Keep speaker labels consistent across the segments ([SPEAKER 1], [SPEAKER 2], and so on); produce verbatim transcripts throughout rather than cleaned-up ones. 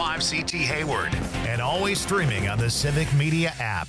[SPEAKER 1] five C T Hayward. And always streaming on the Civic Media app.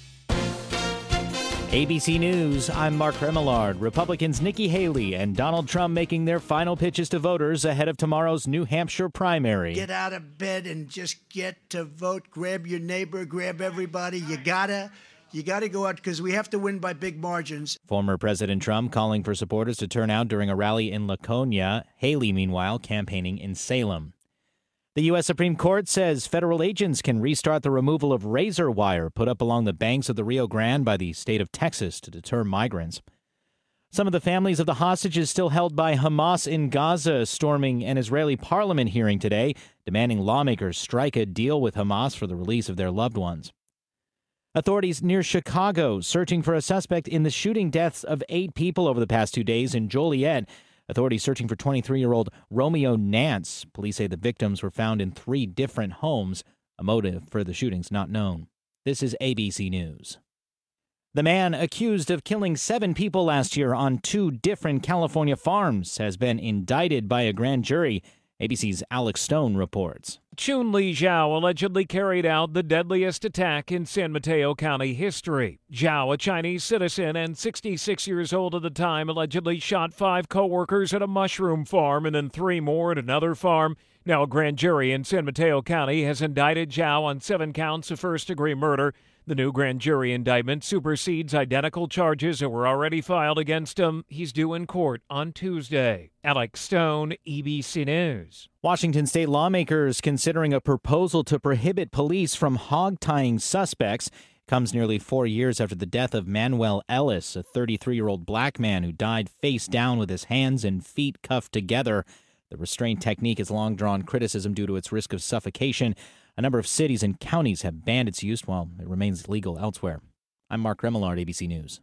[SPEAKER 2] A B C News, I'm Mark Remillard. Republicans Nikki Haley and Donald Trump making their final pitches to voters ahead of tomorrow's New Hampshire primary.
[SPEAKER 3] Get out of bed and just get to vote. Grab your neighbor, grab everybody. You gotta, you gotta go out because we have to win by big margins.
[SPEAKER 2] Former President Trump calling for supporters to turn out during a rally in Laconia. Haley, meanwhile, campaigning in Salem. The U S Supreme Court says federal agents can restart the removal of razor wire put up along the banks of the Rio Grande by the state of Texas to deter migrants. Some of the families of the hostages still held by Hamas in Gaza storming an Israeli parliament hearing today, demanding lawmakers strike a deal with Hamas for the release of their loved ones. Authorities near Chicago searching for a suspect in the shooting deaths of eight people over the past two days in Joliet. Authorities searching for twenty-three-year-old Romeo Nance. Police say the victims were found in three different homes. A motive for the shootings not known. This is A B C News. The man accused of killing seven people last year on two different California farms has been indicted by a grand jury. A B C's Alex Stone reports.
[SPEAKER 4] Chun-Li Zhao allegedly carried out the deadliest attack in San Mateo County history. Zhao, a Chinese citizen and sixty-six years old at the time, allegedly shot five co-workers at a mushroom farm and then three more at another farm. Now a grand jury in San Mateo County has indicted Zhao on seven counts of first-degree murder. The new grand jury indictment supersedes identical charges that were already filed against him. He's due in court on Tuesday. Alex Stone, A B C News.
[SPEAKER 2] Washington state lawmakers considering a proposal to prohibit police from hog-tying suspects. Comes nearly four years after the death of Manuel Ellis, a thirty-three-year-old black man who died face down with his hands and feet cuffed together. The restraint technique has long drawn criticism due to its risk of suffocation. A number of cities and counties have banned its use while it remains legal elsewhere. I'm Mark Remillard, A B C News.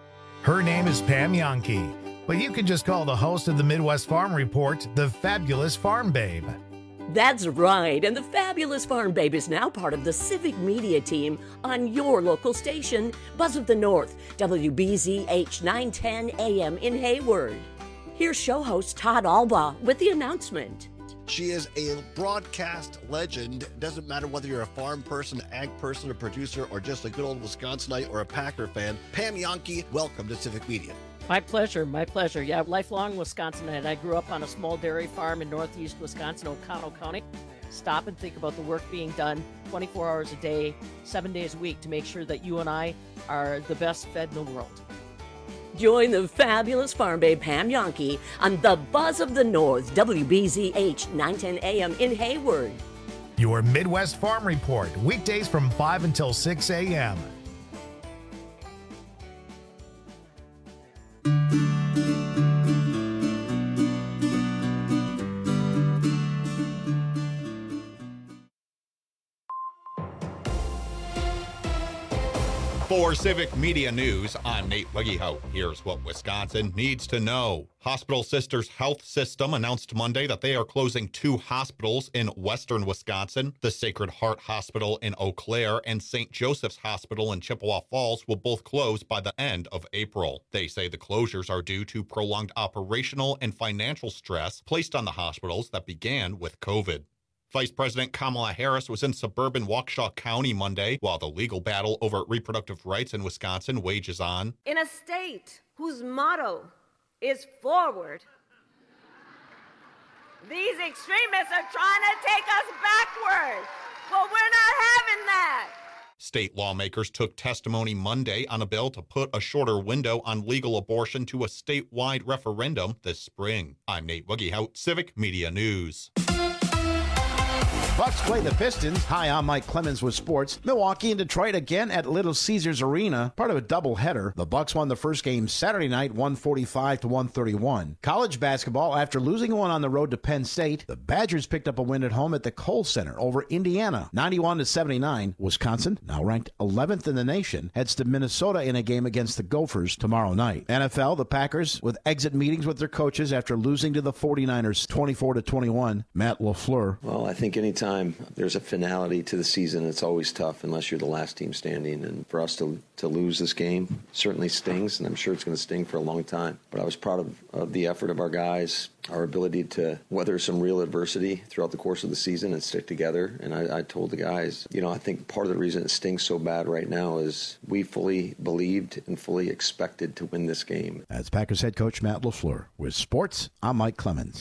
[SPEAKER 1] Her name is Pam Jahnke, but you can just call the host of the Midwest Farm Report the Fabulous Farm Babe.
[SPEAKER 5] That's right, and the Fabulous Farm Babe is now part of the Civic Media team on your local station, Buzz of the North, W B Z H nine ten A M in Hayward. Here's show host Todd Alba with the announcement.
[SPEAKER 6] She is a broadcast legend. Doesn't matter whether you're a farm person, ag person, a producer, or just a good old Wisconsinite or a Packer fan. Pam Jahnke, welcome to Civic Media.
[SPEAKER 7] My pleasure, my pleasure. Yeah, lifelong Wisconsinite. I grew up on a small dairy farm in northeast Wisconsin, Oconto County. Stop and think about the work being done twenty-four hours a day, seven days a week to make sure that you and I are the best fed in the world.
[SPEAKER 5] Join the Fabulous Farm Babe Pam Jahnke on the Buzz of the North, W B Z H nine ten A M in Hayward.
[SPEAKER 1] Your Midwest Farm Report, weekdays from five until six a.m.
[SPEAKER 8] For Civic Media News, I'm Nate Wegehout. Here's what Wisconsin needs to know. Hospital Sisters Health System announced Monday that they are closing two hospitals in western Wisconsin. The Sacred Heart Hospital in Eau Claire and Saint Joseph's Hospital in Chippewa Falls will both close by the end of April. They say the closures are due to prolonged operational and financial stress placed on the hospitals that began with COVID. Vice President Kamala Harris was in suburban Waukesha County Monday while the legal battle over reproductive rights in Wisconsin wages on.
[SPEAKER 9] In a state whose motto is forward, these extremists are trying to take us backward, but we're not having that.
[SPEAKER 8] State lawmakers took testimony Monday on a bill to put a shorter window on legal abortion to a statewide referendum this spring. I'm Nate Wegehout, Civic Media News.
[SPEAKER 10] Bucks play the Pistons. Hi, I'm Mike Clemens with sports. Milwaukee and Detroit again at Little Caesars Arena, part of a doubleheader. The Bucks won the first game Saturday night, one forty-five to one thirty-one. College basketball, after losing one on the road to Penn State, the Badgers picked up a win at home at the Kohl Center over Indiana, ninety-one to seventy-nine. Wisconsin, now ranked eleventh in the nation, heads to Minnesota in a game against the Gophers tomorrow night. N F L, the Packers with exit meetings with their coaches after losing to the forty-niners twenty-four to twenty-one. Matt LaFleur.
[SPEAKER 11] Well, I think anytime time there's a finality to the season, it's always tough unless you're the last team standing. And for us to to lose this game certainly stings, and I'm sure it's going to sting for a long time. But I was proud of, of the effort of our guys, our ability to weather some real adversity throughout the course of the season and stick together. And I, I told the guys, you know, I think part of the reason it stings so bad right now is we fully believed and fully expected to win this game.
[SPEAKER 10] That's Packers head coach Matt LaFleur. With sports, I'm Mike Clemens.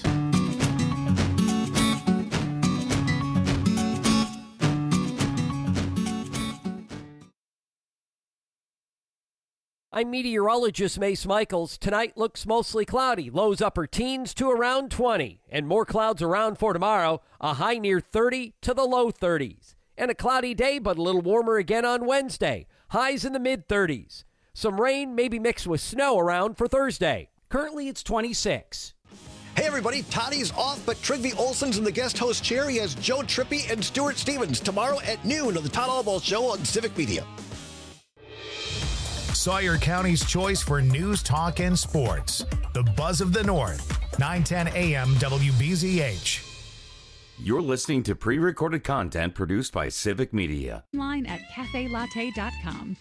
[SPEAKER 12] I'm meteorologist Mace Michaels. Tonight looks mostly cloudy. Lows upper teens to around twenty. And more clouds around for tomorrow. A high near thirty to the low thirties. And a cloudy day, but a little warmer again on Wednesday. Highs in the mid-thirties. Some rain, maybe mixed with snow around for Thursday. Currently it's twenty-six.
[SPEAKER 6] Hey everybody, Toddy's off, but Trygve Olsen's in the guest host chair. He has Joe Trippi and Stuart Stevens tomorrow at noon on the Todd Albaugh Show on Civic Media.
[SPEAKER 1] Sawyer County's choice for news, talk, and sports. The Buzz of the North, nine ten A M W B Z H.
[SPEAKER 13] You're listening to pre-recorded content produced by Civic Media.
[SPEAKER 14] Online at cafe latte dot com.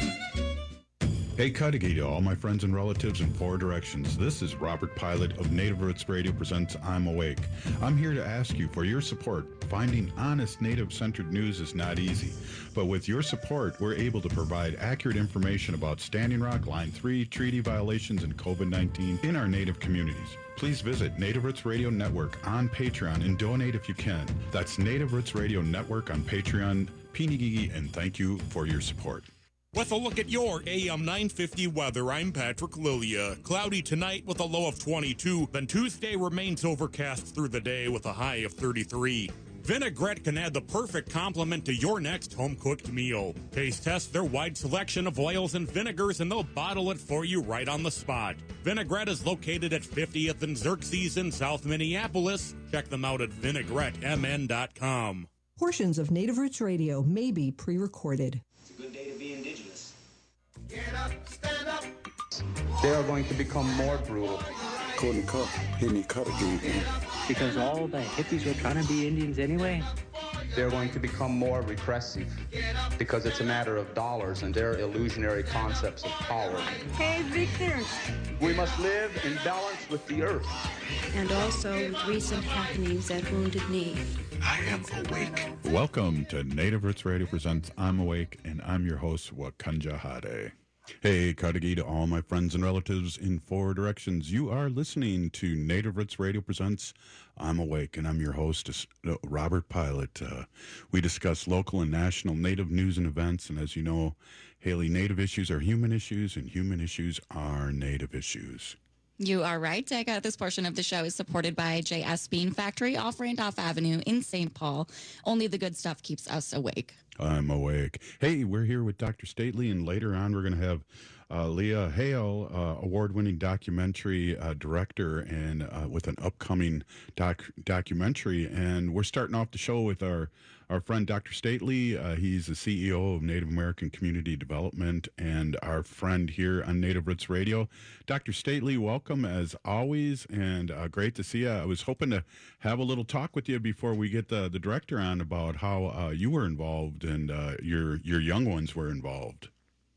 [SPEAKER 15] Hey, Cudahy to all my friends and relatives in four directions. This is Robert Pilot of Native Roots Radio presents I'm Awake. I'm here to ask you for your support. Finding honest Native-centered news is not easy, but with your support, we're able to provide accurate information about Standing Rock, Line three, treaty violations, and COVID nineteen in our Native communities. Please visit Native Roots Radio Network on Patreon and donate if you can. That's Native Roots Radio Network on Patreon. Pinigigi, and thank you for your support.
[SPEAKER 16] With a look at your A M nine fifty weather, I'm Patrick Lilia. Cloudy tonight with a low of twenty-two, then Tuesday remains overcast through the day with a high of thirty-three. Vinaigrette can add the perfect complement to your next home-cooked meal. Taste test their wide selection of oils and vinegars, and they'll bottle it for you right on the spot. Vinaigrette is located at fiftieth and Xerxes in South Minneapolis. Check them out at vinaigrette m n dot com.
[SPEAKER 17] Portions of Native Roots Radio may be pre-recorded.
[SPEAKER 18] It's a good day to be indigenous.
[SPEAKER 19] Get up, stand up.
[SPEAKER 20] They are going to become more brutal.
[SPEAKER 21] Couldn't cut, hit me cut again.
[SPEAKER 22] Because all the hippies were trying to be Indians anyway.
[SPEAKER 20] They're going to become more repressive because it's a matter of dollars and their illusionary concepts of power.
[SPEAKER 23] Hey, Victor.
[SPEAKER 20] We must live in balance with the earth.
[SPEAKER 23] And also with recent happenings at Wounded Knee.
[SPEAKER 21] I am awake.
[SPEAKER 15] Welcome to Native Roots Radio presents I'm Awake, and I'm your host, Wakanja Hade. Hey, Cudahy to all my friends and relatives in four directions. You are listening to Native Roots Radio presents I'm Awake, and I'm your host, Robert Pilot. Uh, we discuss local and national Native news and events, and as you know, Haley, Native issues are human issues, and human issues are Native issues.
[SPEAKER 24] You are right, Dega. This portion of the show is supported by J S Bean Factory off Randolph Avenue in Saint Paul. Only the good stuff keeps us awake.
[SPEAKER 15] I'm awake. Hey, we're here with Doctor Stately, and later on we're going to have uh, Leah Hale, uh, award-winning documentary uh, director, and uh, with an upcoming doc documentary. And we're starting off the show with our our friend Doctor Stately. Uh, he's the C E O of Native American Community Development, and our friend here on Native Roots Radio. Doctor Stately, welcome as always, and uh, great to see you. I was hoping to have a little talk with you before we get the, the director on about how uh, you were involved and uh, your your young ones were involved.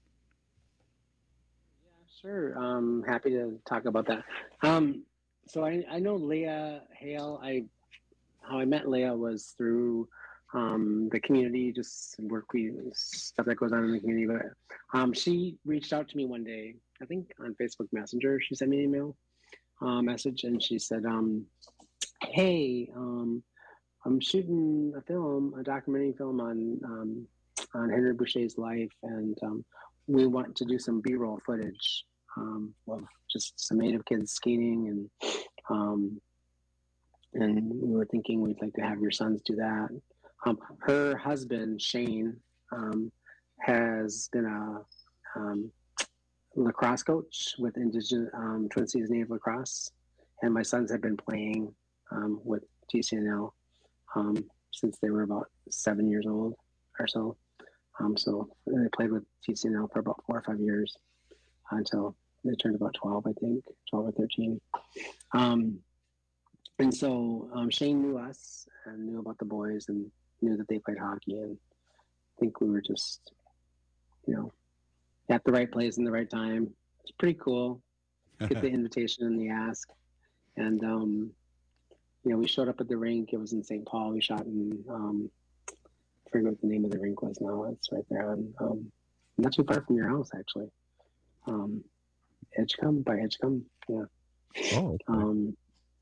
[SPEAKER 25] Sure. Um, happy to talk about that. Um, so I, I know Leah Hale. I how I met Leah was through um, the community, just work we stuff that goes on in the community. But um, she reached out to me one day, I think on Facebook Messenger. She sent me an email uh, message, and she said, um, "Hey, um, I'm shooting a film, a documentary film on um, on Henry Boucher's life, and um, we want to do some B-roll footage um, of just some Native kids skating, and um, and we were thinking we'd like to have your sons do that." Um, her husband Shane um, has been a um, lacrosse coach with Indigenous um, Twin Cities Native Lacrosse, and my sons have been playing um, with T C N L um, since they were about seven years old or so. Um, so they played with T C N L for about four or five years until they turned about twelve, I think, twelve or thirteen. Um, and so um, Shane knew us and knew about the boys and knew that they played hockey. And I think we were just, you know, at the right place in the right time. It's pretty cool. Get the invitation and the ask. And, um, you know, we showed up at the rink. It was in Saint Paul. We shot in, um, I forget what the name of the rink was now. It's right there on, um, not too far from your house, actually. Um, Edgecombe, by Edgecombe, yeah.
[SPEAKER 15] Oh. Okay.
[SPEAKER 25] Um,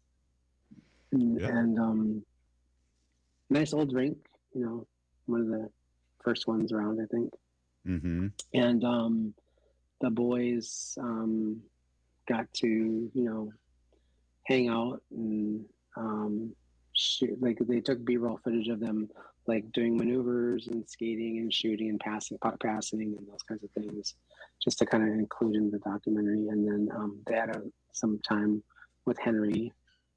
[SPEAKER 25] and,
[SPEAKER 15] yeah.
[SPEAKER 25] and um, nice old rink, you know, one of the first ones around, I think.
[SPEAKER 15] Mm-hmm.
[SPEAKER 25] And um, the boys um, got to, you know, hang out and um, shoot. Like they took B-roll footage of them, like doing maneuvers and skating and shooting and passing, puck passing and those kinds of things, just to kind of include in the documentary. And then um, they had a, some time with Henry,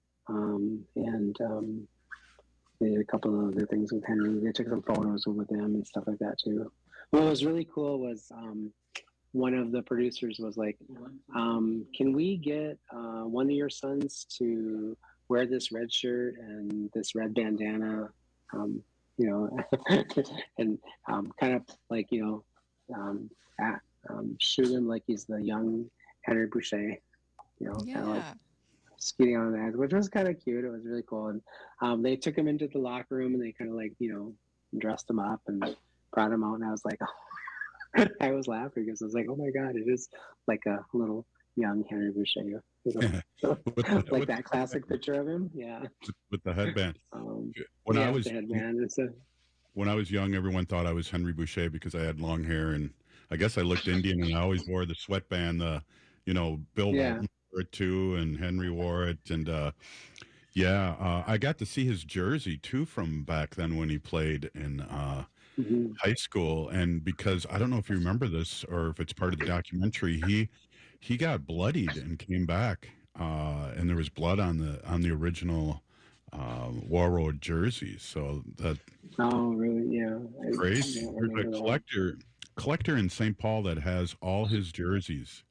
[SPEAKER 25] um, and um, they did a couple of other things with Henry. They took some photos with them and stuff like that too. What was really cool was um, one of the producers was like, um, can we get uh, one of your sons to wear this red shirt and this red bandana, um, you know, and um, kind of like, you know, um, at, um, shoot him like he's the young Henry Boucher, you know,
[SPEAKER 24] Yeah.
[SPEAKER 25] kind of like skating on that, which was kind of cute. It was really cool. And um, they took him into the locker room and they kind of like, you know, dressed him up and brought him out. And I was like, oh. I was laughing because I was like, oh my God, it is like a little young Henry Boucher. You know?
[SPEAKER 15] the,
[SPEAKER 25] like that classic picture of him. Yeah.
[SPEAKER 15] With the headband.
[SPEAKER 25] Um,
[SPEAKER 15] when
[SPEAKER 25] yeah,
[SPEAKER 15] I was
[SPEAKER 25] the headband. It's a,
[SPEAKER 15] when I was young, everyone thought I was Henry Boucher because I had long hair, and I guess I looked Indian, and I always wore the sweatband. The, you know, Bill
[SPEAKER 25] Yeah.
[SPEAKER 15] Walton wore it too, and Henry wore it, and uh, yeah, uh, I got to see his jersey too from back then when he played in uh,
[SPEAKER 25] Mhm.
[SPEAKER 15] high school, and because I don't know if you remember this or if it's part of the documentary, he he got bloodied and came back, uh, and there was blood on the on the original uh, War Road jerseys. So that
[SPEAKER 25] oh, really? Yeah. I-
[SPEAKER 15] crazy.
[SPEAKER 25] I don't
[SPEAKER 15] There's
[SPEAKER 25] remember
[SPEAKER 15] a
[SPEAKER 25] that.
[SPEAKER 15] collector collector in Saint Paul that has all his jerseys.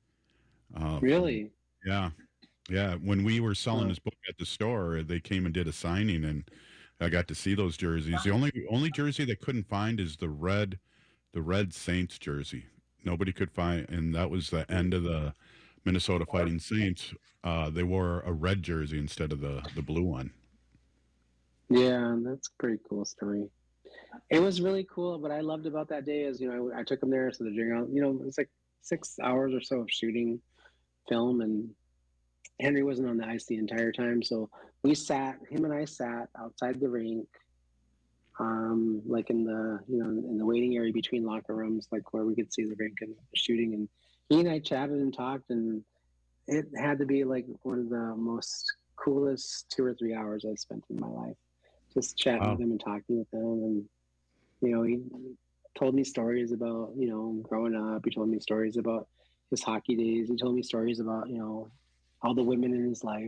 [SPEAKER 15] Uh,
[SPEAKER 25] Really?
[SPEAKER 15] Yeah, yeah. When we were selling
[SPEAKER 25] Huh.
[SPEAKER 15] his book at the store, they came and did a signing, and I got to see those jerseys. The only only jersey they couldn't find is the red, the red Saints jersey. Nobody could find, and that was the end of the Minnesota Fighting Saints. Uh, they wore a red jersey instead of the the blue one.
[SPEAKER 25] Yeah, that's a pretty cool story. It was really cool. What I loved about that day is, you know, I, I took them there, so they're doing out, you know, it was like six hours or so of shooting film, and Henry wasn't on the ice the entire time. So we sat, him and I sat outside the rink, um, like in the, you know, in the waiting area between locker rooms, like where we could see the rink and the shooting. And he and I chatted and talked, and it had to be like one of the most coolest two or three hours I've spent in my life. Just chatting
[SPEAKER 15] Wow.
[SPEAKER 25] with him and talking with him. And, you know, he told me stories about, you know, growing up. He told me stories about his hockey days. He told me stories about, you know, all the women in his life.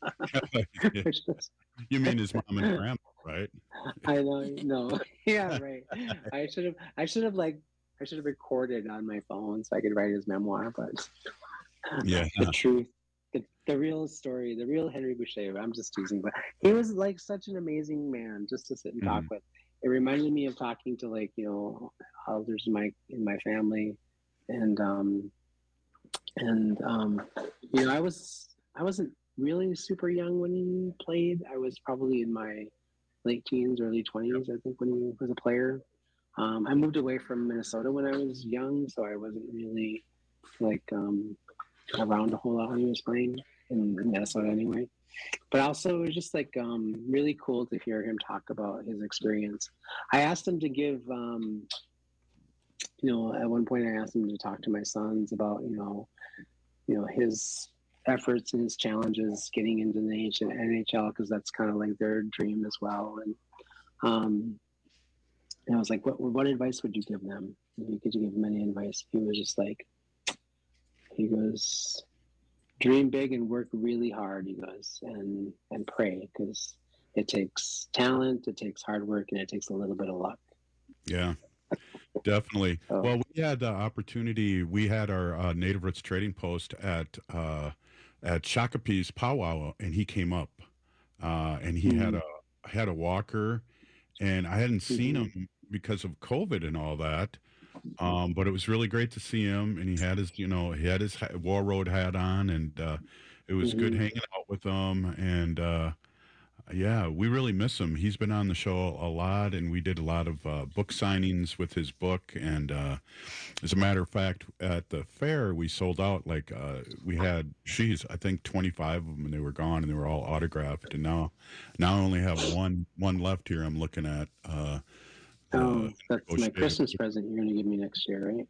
[SPEAKER 25] Which was,
[SPEAKER 15] You mean his mom and grandma, right?
[SPEAKER 25] I know, no, yeah, right. I should have, I should have like, I should have recorded on my phone so I could write his memoir. But
[SPEAKER 15] Yeah.
[SPEAKER 25] the truth, the, the real story, the real Henry Boucher. I'm just teasing, but he was like such an amazing man just to sit and talk
[SPEAKER 15] Mhm.
[SPEAKER 25] with. It reminded me of talking to like, you know, others in my in my family, and um, and um, you know, I was I wasn't really super young when he played. I was probably in my late teens, early twenties, I think, when he was a player. Um, I moved away from Minnesota when I was young, so I wasn't really like um, around a whole lot when he was playing in Minnesota anyway. But also, it was just like um, really cool to hear him talk about his experience. I asked him to give, um, you know, at one point I asked him to talk to my sons about, you know, you know, his efforts and his challenges getting into the N H L, because that's kind of like their dream as well. And um, and I was like, what what advice would you give them? If you could give them any advice? He was just like, he goes, dream big and work really hard, he goes, and and pray, because it takes talent, it takes hard work, and it takes a little bit of luck.
[SPEAKER 15] Yeah, definitely.
[SPEAKER 25] Oh.
[SPEAKER 15] Well, we had the opportunity. We had our uh, Native Roots trading post at uh, at Shakopee's powwow, and he came up uh, and he
[SPEAKER 25] Mm-hmm.
[SPEAKER 15] had a had a walker, and I hadn't seen
[SPEAKER 25] Mhm.
[SPEAKER 15] him because of COVID and all that. Um, but it was really great to see him, and he had his, you know, he had his ha- War Road hat on, and uh, it was good
[SPEAKER 25] Mhm.
[SPEAKER 15] hanging out with him. And uh, yeah, we really miss him. He's been on the show a lot, and we did a lot of uh, book signings with his book. And uh, as a matter of fact, at the fair, we sold out. Like uh, we had, geez, I think twenty-five of them, and they were gone, and they were all autographed. And now, now I only have one one left here. I'm looking at. Uh,
[SPEAKER 25] Oh,
[SPEAKER 15] uh,
[SPEAKER 25] that's my
[SPEAKER 15] negotiated-
[SPEAKER 25] Christmas present you're going to give me next year, right?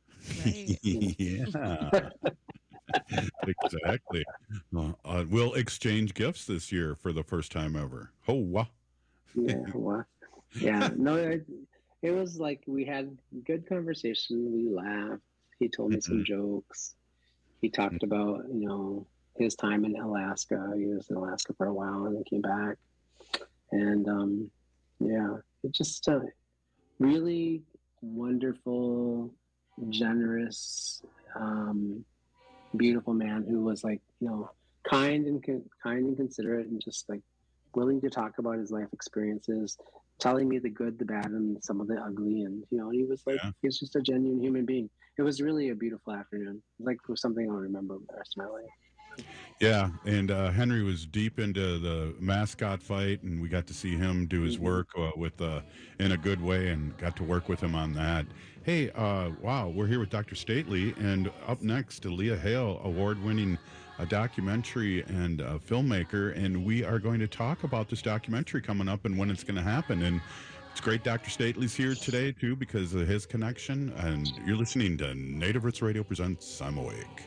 [SPEAKER 15] yeah. Exactly. Uh, uh, we'll exchange gifts this year for the first time ever. Oh, wow.
[SPEAKER 25] Yeah, well, yeah. No, it, it was like we had good conversation. We laughed. He told me some jokes. He talked about, you know, his time in Alaska. He was in Alaska for a while and then came back. And um, yeah, it just uh, really wonderful, generous, um, beautiful man who was like, you know, kind and con- kind and considerate and just like willing to talk about his life experiences, telling me the good, the bad, and some of the ugly. And, you know, he was like,
[SPEAKER 15] Yeah.
[SPEAKER 25] he's just a genuine human being. It was really a beautiful afternoon. Like it was something I'll remember the rest of my life.
[SPEAKER 15] Yeah, and uh, Henry was deep into the mascot fight, and we got to see him do his work uh, with uh, in a good way, and got to work with him on that. Hey, uh, wow, we're here with Doctor Stately, and up next, Leah Hale, award-winning uh, documentary and uh, filmmaker, and we are going to talk about this documentary coming up and when it's going to happen. And it's great Doctor Stately's here today, too, because of his connection, and you're listening to Native Roots Radio presents I'm Awake.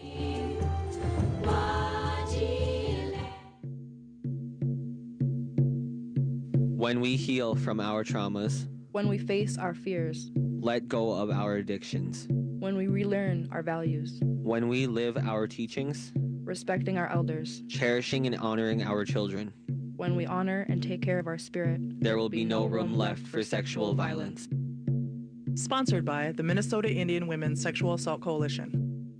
[SPEAKER 2] When we heal from our traumas,
[SPEAKER 3] When we face our fears,
[SPEAKER 2] let go of our addictions,
[SPEAKER 3] when we relearn our values,
[SPEAKER 2] when we live our teachings,
[SPEAKER 3] respecting our elders,
[SPEAKER 2] cherishing and honoring our children,
[SPEAKER 3] when we honor and take care of our spirit,
[SPEAKER 2] there will be no room left for sexual violence.
[SPEAKER 4] Sponsored by the Minnesota Indian Women's Sexual Assault Coalition.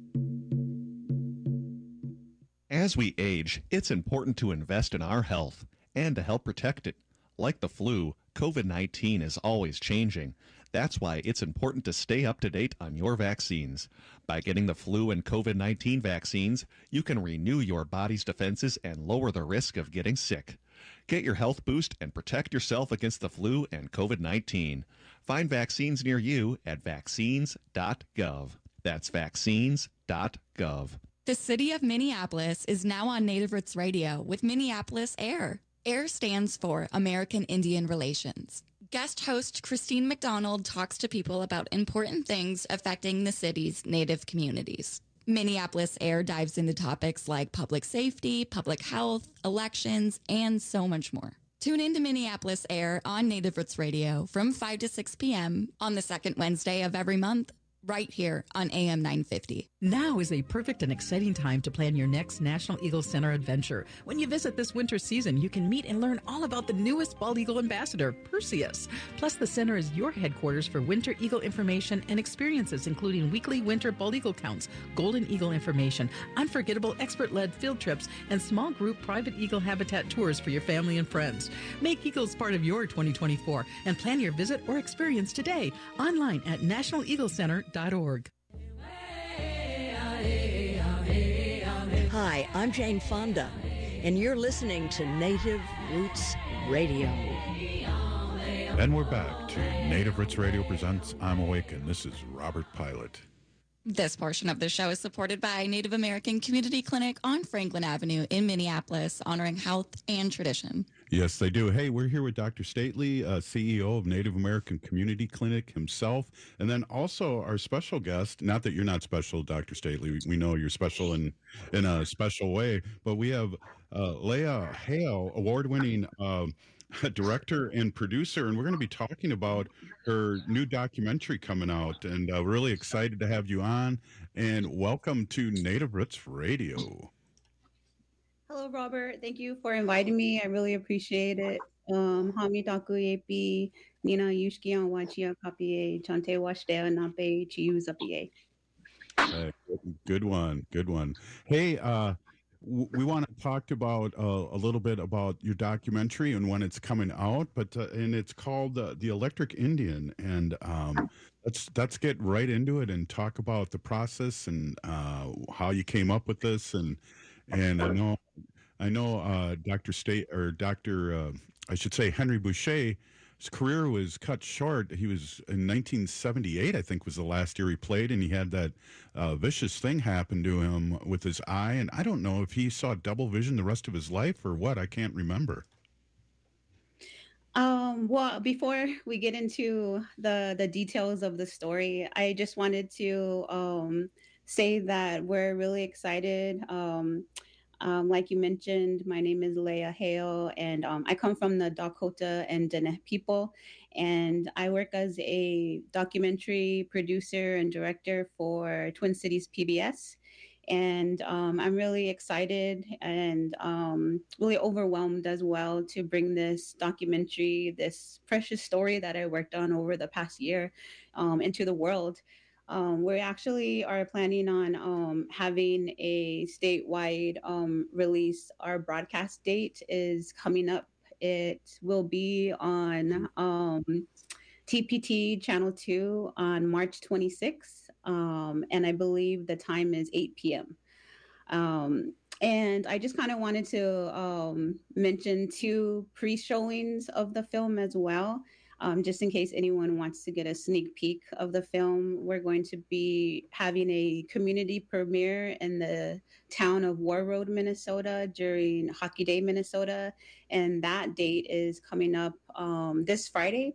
[SPEAKER 5] As we age, it's important to invest in our health and to help protect it. Like the flu, COVID nineteen is always changing. That's why it's important to stay up to date on your vaccines. By getting the flu and COVID nineteen vaccines, you can renew your body's defenses and lower the risk of getting sick. Get your health boost and protect yourself against the flu and COVID nineteen. Find vaccines near you at vaccines dot gov. That's vaccines dot gov.
[SPEAKER 24] The city of Minneapolis is now on Native Roots Radio with Minneapolis AIR. AIR stands for American Indian Relations. Guest host Christine McDonald talks to people about important things affecting the city's Native communities. Minneapolis AIR dives into topics like public safety, public health, elections, and so much more. Tune in to Minneapolis AIR on Native Roots Radio from five to six p.m. on the second Wednesday of every month, right here on A M nine fifty.
[SPEAKER 7] Now is a perfect and exciting time to plan your next National Eagle Center adventure. When you visit this winter season, you can meet and learn all about the newest bald eagle ambassador, Perseus. Plus, the center is your headquarters for winter eagle information and experiences, including weekly winter bald eagle counts, golden eagle information, unforgettable expert-led field trips, and small group private eagle habitat tours for your family and friends. Make eagles part of your twenty twenty-four and plan your visit or experience today online at national eagle center dot org.
[SPEAKER 26] Hi, I'm Jane Fonda, and you're listening to Native Roots Radio.
[SPEAKER 15] And we're back to Native Roots Radio presents I'm Awake, and this is Robert Pilot.
[SPEAKER 24] This portion of the show is supported by Native American Community Clinic on Franklin Avenue in Minneapolis, honoring health and tradition.
[SPEAKER 15] Yes, they do. Hey, we're here with Doctor Stately, uh, C E O of Native American Community Clinic himself, and then also our special guest. Not that you're not special, Doctor Stately. We, we know you're special in in a special way, but we have uh, Leah Hale, award-winning um, director and producer, and we're going to be talking about her new documentary coming out, and uh, really excited to have you on. And welcome to Native Roots Radio.
[SPEAKER 27] Hello, Robert. Thank you for inviting me. I really appreciate it. Um, Hami Dakuyepi, Nina Yushki on Wachia Kapie, Chante Washdea Nape Chiu Zapie.
[SPEAKER 15] Uh, good one, good one. Hey, uh, w- we want to talk about uh, a little bit about your documentary and when it's coming out, but uh, and it's called uh, The Electric Indian, and um, let's let's get right into it and talk about the process and uh, how you came up with this, and and I know I know uh, Doctor State or Doctor Uh, I should say Henry Boucher. His career was cut short. He was in nineteen seventy-eight, I think, was the last year he played, and he had that uh, vicious thing happen to him with his eye. And I don't know if he saw double vision the rest of his life or what. I can't remember.
[SPEAKER 27] Um, well, before we get into the the details of the story, I just wanted to um, say that we're really excited. Um, Um, like you mentioned, my name is Leah Hale, and um, I come from the Dakota and Diné people, and I work as a documentary producer and director for Twin Cities P B S. And um, I'm really excited and um, really overwhelmed as well to bring this documentary, this precious story that I worked on over the past year, um, into the world. Um, we actually are planning on um, having a statewide um, release. Our broadcast date is coming up. It will be on um, T P T Channel two on March twenty-sixth, um, and I believe the time is eight p.m. Um, and I just kind of wanted to um, mention two pre-showings of the film as well. Um, just in case anyone wants to get a sneak peek of the film, we're going to be having a community premiere in the town of Warroad, Minnesota during Hockey Day, Minnesota. And that date is coming up um, this Friday.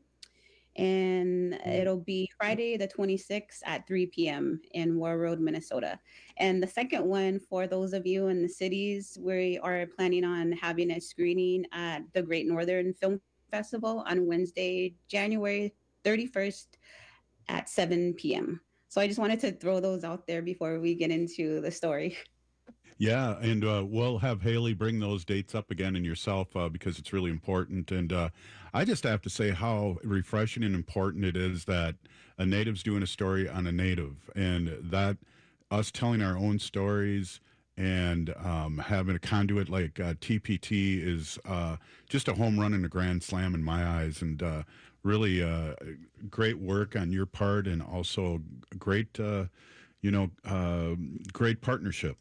[SPEAKER 27] And it'll be Friday the twenty-sixth at three p.m. in Warroad, Minnesota. And the second one, for those of you in the cities, we are planning on having a screening at the Great Northern Film Festival on Wednesday, January thirty-first at seven p.m. So I just wanted to throw those out there before we get into the story.
[SPEAKER 15] Yeah, and uh, we'll have Haley bring those dates up again and yourself uh, because it's really important. And uh, I just have to say how refreshing and important it is that a native's doing a story on a native, and that us telling our own stories and um, having a conduit like uh, T P T is uh, just a home run and a grand slam in my eyes, and uh, really uh, great work on your part, and also great, uh, you know, uh, great partnership.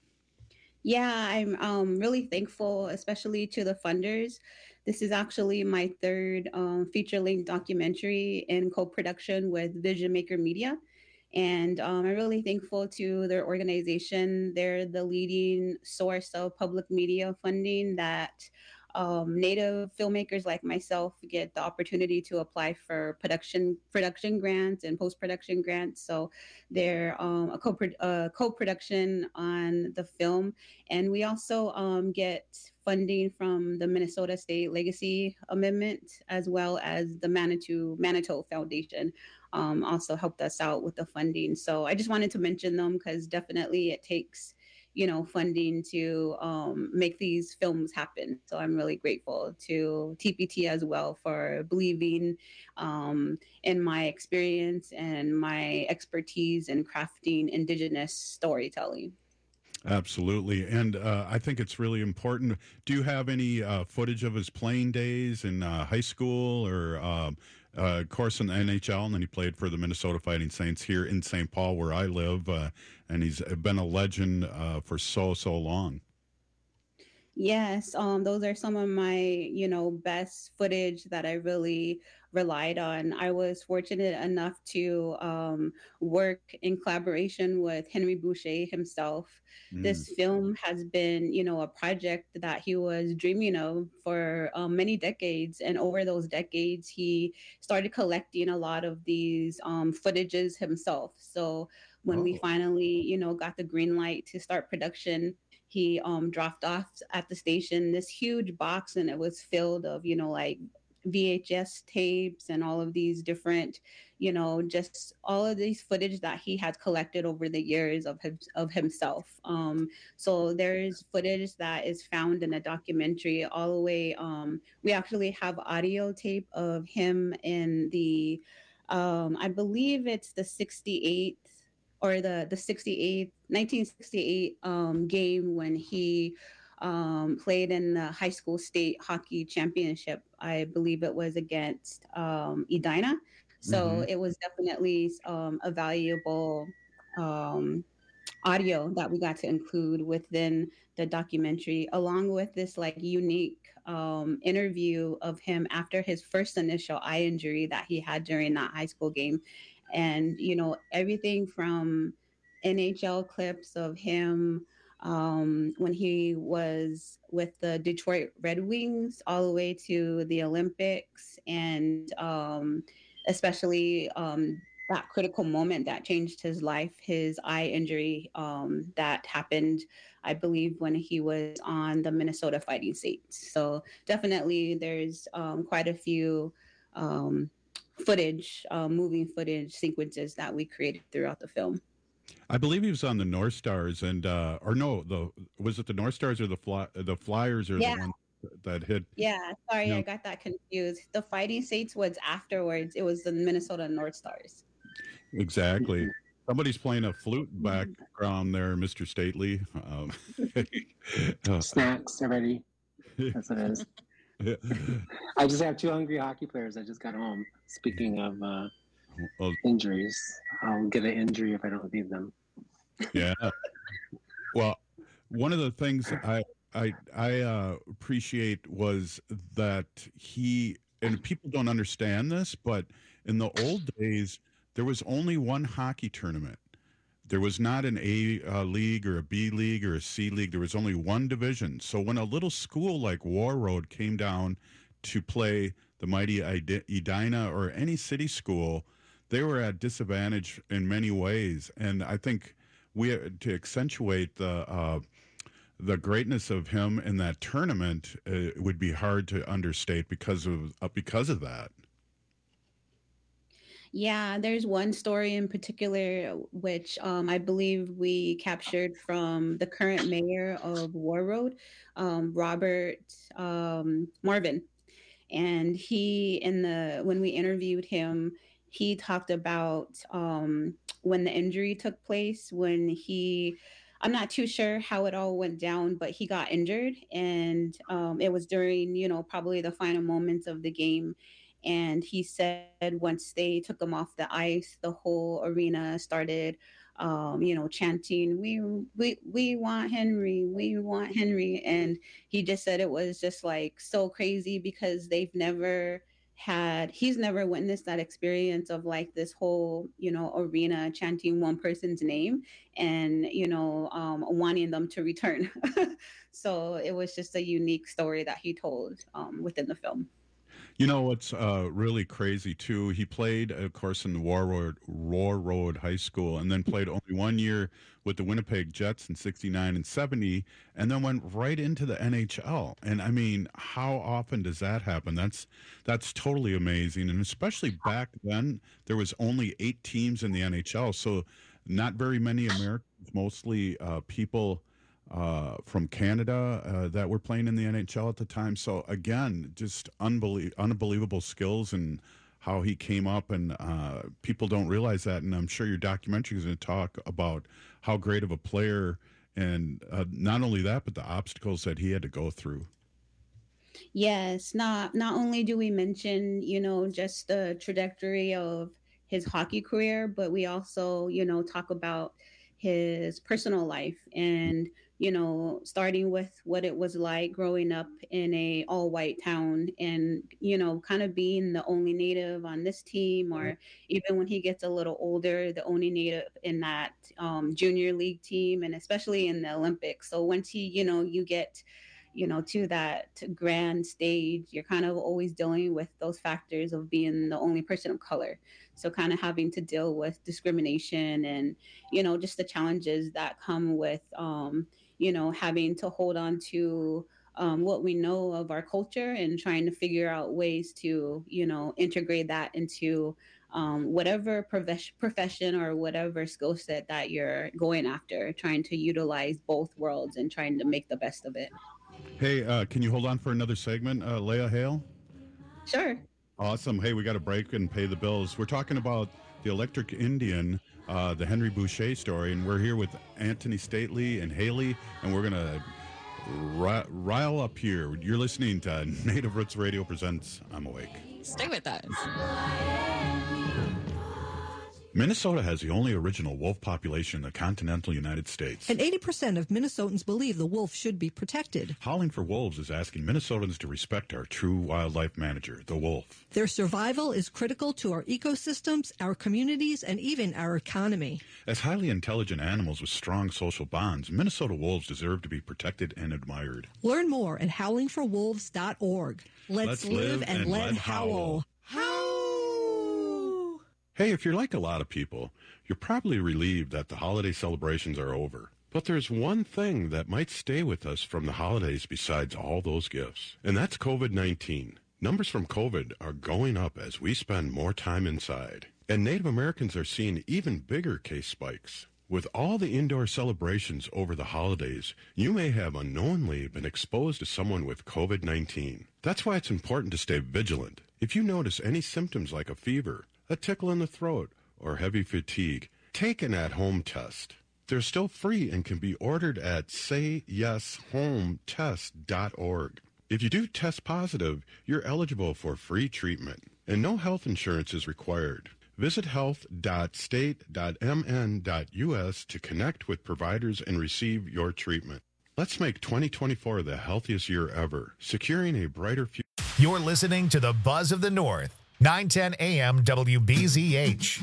[SPEAKER 27] Yeah, I'm um, really thankful, especially to the funders. This is actually my third um, feature-length documentary in co-production with Vision Maker Media. And um, I'm really thankful to their organization. They're the leading source of public media funding that um, Native filmmakers like myself get the opportunity to apply for production production grants and post-production grants. So they're um, a co uh, co-production on the film. And we also um, get funding from the Minnesota State Legacy Amendment, as well as the Manitou Manitou Foundation. Um, also helped us out with the funding. So I just wanted to mention them because definitely it takes, you know, funding to um, make these films happen. So I'm really grateful to T P T as well for believing um, in my experience and my expertise in crafting Indigenous storytelling.
[SPEAKER 15] Absolutely. And uh, I think it's really important. Do you have any uh, footage of his playing days in uh, high school or, um, uh, of course, in the N H L? And then he played for the Minnesota Fighting Saints here in Saint Paul, where I live. Uh, and he's been a legend uh, for so, so long.
[SPEAKER 27] Yes, um, those are some of my, you know, best footage that I really relied on. I was fortunate enough to um, work in collaboration with Henry Boucher himself. Mm. This film has been, you know, a project that he was dreaming of for um, many decades. And over those decades, he started collecting a lot of these um, footages himself. So when oh. we finally, you know, got the green light to start production, he um, dropped off at the station this huge box, and it was filled of, you know, like V H S tapes and all of these different, you know, just all of these footage that he had collected over the years of him, of himself. Um, so there's footage that is found in a documentary all the way. Um, we actually have audio tape of him in the, um, I believe it's the sixty-eighth or the the sixty-eight nineteen sixty-eight um, game when he um, played in the high school state hockey championship. I believe it was against um, Edina. So
[SPEAKER 1] Mhm.
[SPEAKER 27] it was definitely um, a valuable um, audio that we got to include within the documentary, along with this like unique um, interview of him after his first initial eye injury that he had during that high school game. And, you know, everything from N H L clips of him um, when he was with the Detroit Red Wings all the way to the Olympics, and um, especially um, that critical moment that changed his life, his eye injury um, that happened, I believe, when he was on the Minnesota Fighting Saints. So definitely there's um, quite a few um, footage, uh, moving footage sequences that we created throughout the film.
[SPEAKER 15] I believe he was on the North Stars, and uh, or no, the was it the North Stars or the fly, the Flyers, or
[SPEAKER 27] Yeah.
[SPEAKER 15] the one that hit?
[SPEAKER 27] Yeah, sorry,
[SPEAKER 15] No.
[SPEAKER 27] I got that confused. The Fighting Saints was afterwards. It was the Minnesota North Stars.
[SPEAKER 15] Exactly. Somebody's playing a flute background there, Mister Stately. Um, uh,
[SPEAKER 25] Snacks already. That's what it is. I just have two hungry hockey players that just got home. Speaking of uh,
[SPEAKER 15] well,
[SPEAKER 25] injuries, I'll get an injury if I don't feed them.
[SPEAKER 15] yeah. Well, one of the things I I I uh, appreciate was that he, and people don't understand this, but in the old days there was only one hockey tournament. There was not an A uh, league or a B league or a C league. There was only one division. So when a little school like War Road came down to play the mighty Ed- Edina or any city school, they were at disadvantage in many ways. And I think we to accentuate the uh, the greatness of him in that tournament uh, would be hard to understate because of uh, because of that.
[SPEAKER 27] Yeah, there's one story in particular which um, I believe we captured from the current mayor of War Road, um, Robert um, Marvin. And he, in the when we interviewed him, he talked about um, when the injury took place, when he, I'm not too sure how it all went down, but he got injured, and um, it was during, you know, probably the final moments of the game. And he said once they took him off the ice, the whole arena started, um, you know, chanting, "We we we want Henry, we want Henry." And he just said it was just like so crazy because they've never had, he's never witnessed that experience of like this whole, you know, arena chanting one person's name and, you know, um, wanting them to return. So it was just a unique story that he told um, within the film.
[SPEAKER 15] You know what's uh, really crazy too? He played, of course, in the War Road, War Road High School, and then played only one year with the Winnipeg Jets in sixty-nine and seventy, and then went right into the N H L. And I mean, how often does that happen? That's that's totally amazing, and especially back then, there was only eight teams in the N H L, so not very many Americans, mostly uh, people. Uh, from Canada uh, that were playing in the N H L at the time. So again, just unbelie- unbelievable skills and how he came up, and uh, people don't realize that. And I'm sure your documentary is going to talk about how great of a player, and uh, not only that, but the obstacles that he had to go through.
[SPEAKER 27] Yes, not not only do we mention, you know, just the trajectory of his hockey career, but we also, you know, talk about his personal life and, you know, starting with what it was like growing up in a all white town and, you know, kind of being the only native on this team, or even when he gets a little older, the only native in that um, junior league team, and especially in the Olympics. So once he, you know, you get, you know, to that grand stage, you're kind of always dealing with those factors of being the only person of color. So kind of having to deal with discrimination and, you know, just the challenges that come with, um, you know, having to hold on to um, what we know of our culture and trying to figure out ways to, you know, integrate that into um, whatever profes- profession or whatever skill set that you're going after, trying to utilize both worlds and trying to make the best of it.
[SPEAKER 15] Hey, uh, can you hold on for another segment, uh, Leah Hale?
[SPEAKER 27] Sure.
[SPEAKER 15] Awesome. Hey, we got to break and pay the bills. We're talking about the Electric Indian uh, the Henry Boucher story, and we're here with Anthony Stately and Haley, and we're going to ri- rile up here. You're listening to Native Roots Radio Presents I'm Awake.
[SPEAKER 24] Stay with us.
[SPEAKER 15] Minnesota has the only original wolf population in the continental United States.
[SPEAKER 17] And eighty percent of Minnesotans believe the wolf should be protected.
[SPEAKER 15] Howling for Wolves is asking Minnesotans to respect our true wildlife manager, the wolf.
[SPEAKER 17] Their survival is critical to our ecosystems, our communities, and even our economy.
[SPEAKER 15] As highly intelligent animals with strong social bonds, Minnesota wolves deserve to be protected and admired.
[SPEAKER 17] Learn more at howling for wolves dot org. Let's,
[SPEAKER 15] Let's
[SPEAKER 17] live,
[SPEAKER 15] live
[SPEAKER 17] and,
[SPEAKER 15] and
[SPEAKER 17] let,
[SPEAKER 15] let
[SPEAKER 17] howl.
[SPEAKER 15] howl. Hey, if you're like a lot of people, you're probably relieved that the holiday celebrations are over. But there's one thing that might stay with us from the holidays besides all those gifts, and that's covid nineteen. Numbers from COVID are going up as we spend more time inside, and Native Americans are seeing even bigger case spikes. With all the indoor celebrations over the holidays, you may have unknowingly been exposed to someone with covid nineteen. That's why it's important to stay vigilant. If you notice any symptoms like a fever, a tickle in the throat, or heavy fatigue, take an at-home test. They're still free and can be ordered at say yes home test dot org. If you do test positive, you're eligible for free treatment, and no health insurance is required. Visit health dot state dot m n dot u s to connect with providers and receive your treatment. Let's make twenty twenty-four the healthiest year ever, securing a brighter future.
[SPEAKER 1] You're listening to the Buzz of the North. nine ten A M W B Z H.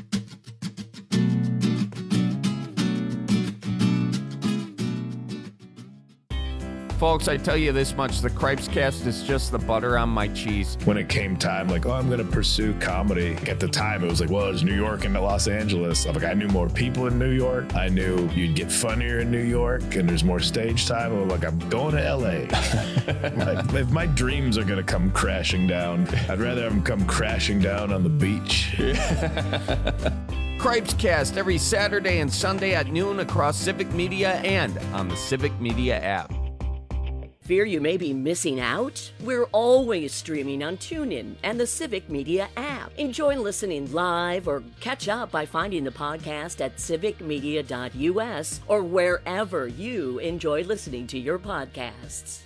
[SPEAKER 6] Folks, I tell you this much, the Cripes Cast is just the butter on my cheese.
[SPEAKER 8] When it came time, like, oh, I'm going to pursue comedy. At the time, it was like, well, it's New York and Los Angeles. I'm like, I knew more people in New York. I knew you'd get funnier in New York, and there's more stage time. I'm like, I'm going to L A. Like, if my dreams are going to come crashing down, I'd rather have them come crashing down on the beach.
[SPEAKER 6] Cripes Cast every Saturday and Sunday at noon across Civic Media and on the Civic Media app.
[SPEAKER 9] Fear you may be missing out? We're always streaming on TuneIn and the Civic Media app. Enjoy listening live or catch up by finding the podcast at civic media dot u s or wherever you enjoy listening to your podcasts.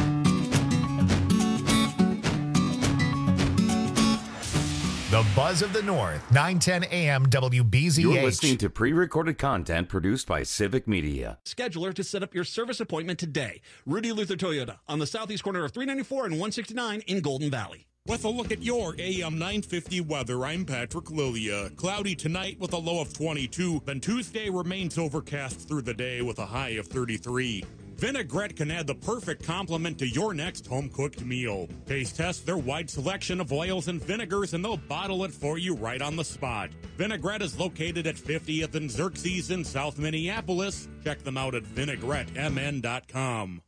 [SPEAKER 1] The Buzz of the North, nine ten A M W B Z H.
[SPEAKER 13] You're listening to pre-recorded content produced by Civic Media.
[SPEAKER 10] Scheduler to set up your service appointment today. Rudy Luther Toyota on the southeast corner of three ninety-four and one sixty-nine in Golden Valley.
[SPEAKER 16] With a look at your A M nine fifty weather, I'm Patrick Lilia. Cloudy tonight with a low of twenty-two. Then Tuesday remains overcast through the day with a high of thirty-three. Vinaigrette can add the perfect complement to your next home-cooked meal. Taste test their wide selection of oils and vinegars, and they'll bottle it for you right on the spot. Vinaigrette is located at fiftieth and Xerxes in South Minneapolis. Check them out at vinaigrette m n dot com.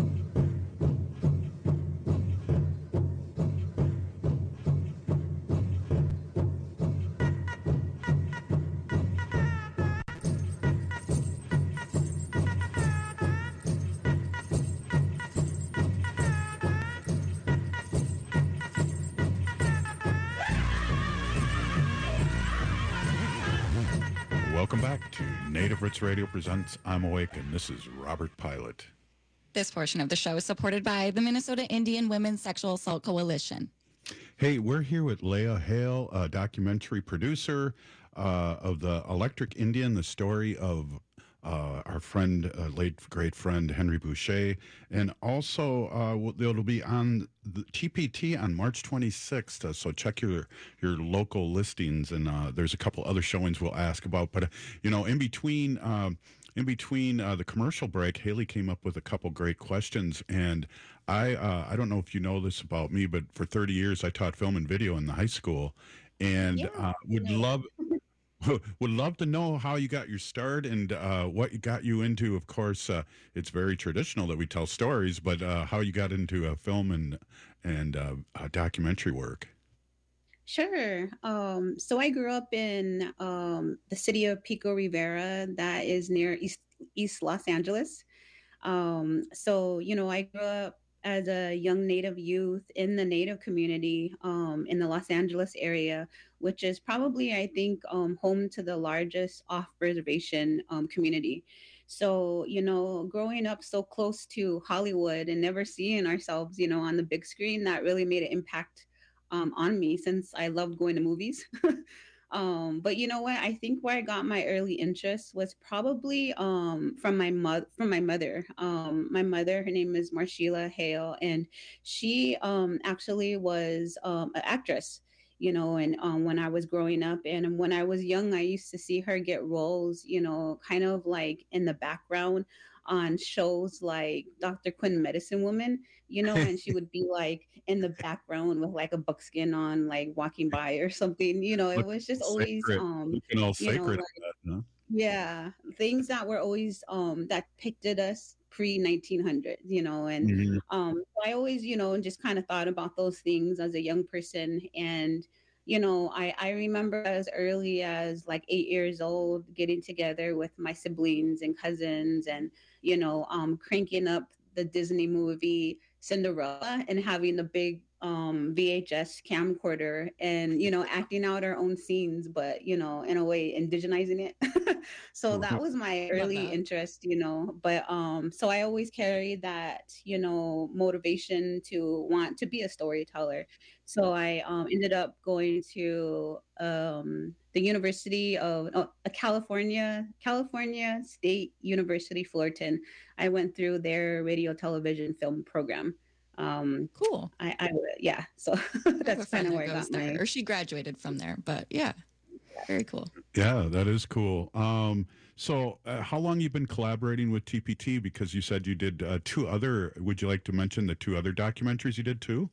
[SPEAKER 15] Welcome back to Native Roots Radio Presents I'm Awake, and this is Robert Pilot.
[SPEAKER 24] This portion of the show is supported by the Minnesota Indian Women's Sexual Assault Coalition.
[SPEAKER 15] Hey, we're here with Leah Hale, a documentary producer uh, of the Electric Indian, the story of uh, our friend, uh, late great friend Henry Boucher, and also uh, it'll be on the T P T on March twenty-sixth. Uh, so check your your local listings, and uh, there's a couple other showings we'll ask about. But uh, you know, in between. Um, In between uh, the commercial break, Haley came up with a couple great questions, and I uh, I don't know if you know this about me, but for thirty years I taught film and video in the high school, and
[SPEAKER 27] Yeah,
[SPEAKER 15] uh, would
[SPEAKER 27] no.
[SPEAKER 15] love would love to know how you got your start and uh, what got you into. Of course, uh, it's very traditional that we tell stories, but uh, how you got into uh, film and and uh, uh, documentary work.
[SPEAKER 27] Sure. Um, so I grew up in um, the city of Pico Rivera, that is near East, East Los Angeles. Um, so, you know, I grew up as a young Native youth in the Native community um, in the Los Angeles area, which is probably, I think, um, home to the largest off-reservation um, community. So, you know, growing up so close to Hollywood and never seeing ourselves, you know, on the big screen, that really made an impact um, on me since I loved going to movies. Um, but you know what? I think where I got my early interest was probably um, from my mother. From my mother, um, my mother, her name is Marshila Hale, and she um, actually was um, an actress. You know, and um, when I was growing up, and when I was young, I used to see her get roles. You know, kind of like in the background on shows like Doctor Quinn, Medicine Woman. You know, and she would be like in the background with like a buckskin on, like walking by or something. You know, it
[SPEAKER 15] Look
[SPEAKER 27] was just
[SPEAKER 15] sacred.
[SPEAKER 27] always um,
[SPEAKER 15] Looking all
[SPEAKER 27] you know,
[SPEAKER 15] sacred.
[SPEAKER 27] like,
[SPEAKER 15] at that, huh?
[SPEAKER 27] yeah, things that were always um that depicted us pre nineteen hundred, you know, and
[SPEAKER 15] Mhm.
[SPEAKER 27] um I always, you know, just kind of thought about those things as a young person. And you know, I I remember as early as like eight years old getting together with my siblings and cousins, and you know, um cranking up the Disney movie Cinderella and having the big um V H S camcorder, and you know, acting out our own scenes, but you know, in a way indigenizing it. So that was my
[SPEAKER 24] Love
[SPEAKER 27] early
[SPEAKER 24] that.
[SPEAKER 27] interest, you know. But um so I always carried that, you know, motivation to want to be a storyteller. So I um ended up going to um the University of oh, uh, California, California State University, Fullerton. I went through their radio, television, film program. Um,
[SPEAKER 24] cool.
[SPEAKER 27] I, I yeah. So
[SPEAKER 24] I have a
[SPEAKER 27] that's
[SPEAKER 24] friend
[SPEAKER 27] kind of
[SPEAKER 24] who
[SPEAKER 27] where I
[SPEAKER 24] goes
[SPEAKER 27] got
[SPEAKER 24] there,
[SPEAKER 27] my.
[SPEAKER 24] or she graduated from there. But yeah, very cool.
[SPEAKER 15] Yeah, that is cool. Um, so, uh, how long you been collaborating with T P T? Because you said you did uh, two other. Would you like to mention the two other documentaries you did too?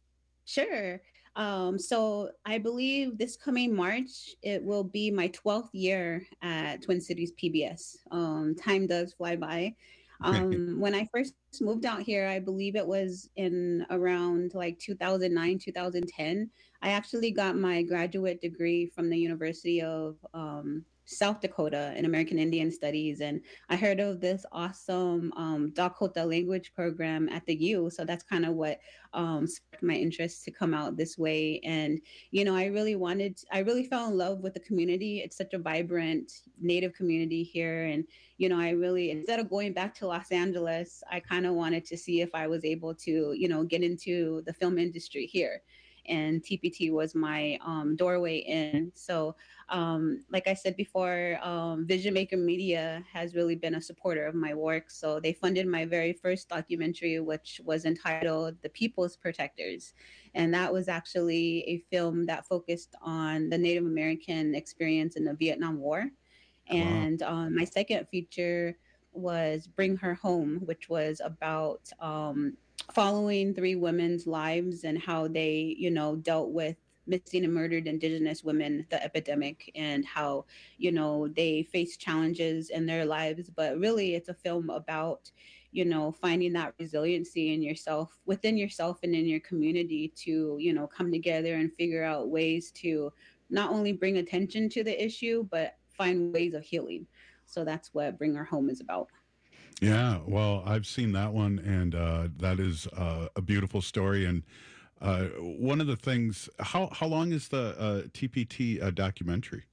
[SPEAKER 27] Sure. Um, so I believe this coming March, it will be my twelfth year at Twin Cities P B S. Um, time does fly by. Um, when I first moved out here, I believe it was in around like two thousand nine, two thousand ten. I actually got my graduate degree from the University of um, South Dakota in American Indian Studies. And I heard of this awesome um, Dakota language program at the U. So that's kind of what um, sparked my interest to come out this way. And, you know, I really wanted, I really fell in love with the community. It's such a vibrant Native community here. And, you know, I really, instead of going back to Los Angeles, I kind of wanted to see if I was able to, you know, get into the film industry here. And T P T was my um, doorway in. So, um, like I said before, um, Vision Maker Media has really been a supporter of my work. So they funded my very first documentary, which was entitled The People's Protectors. And that was actually a film that focused on the Native American experience in the Vietnam War. And um, my second feature was Bring Her Home, which was about um, following three women's lives and how they, you know, dealt with missing and murdered Indigenous women, the epidemic, and how, you know, they face challenges in their lives. But really, it's a film about, you know, finding that resiliency in yourself, within yourself and in your community to, you know, come together and figure out ways to not only bring attention to the issue, but find ways of healing. So that's what Bring Her Home is about.
[SPEAKER 15] Yeah, well, I've seen that one, and uh, that is uh, a beautiful story. And uh, one of the things, how how long is the uh, T P T uh, documentary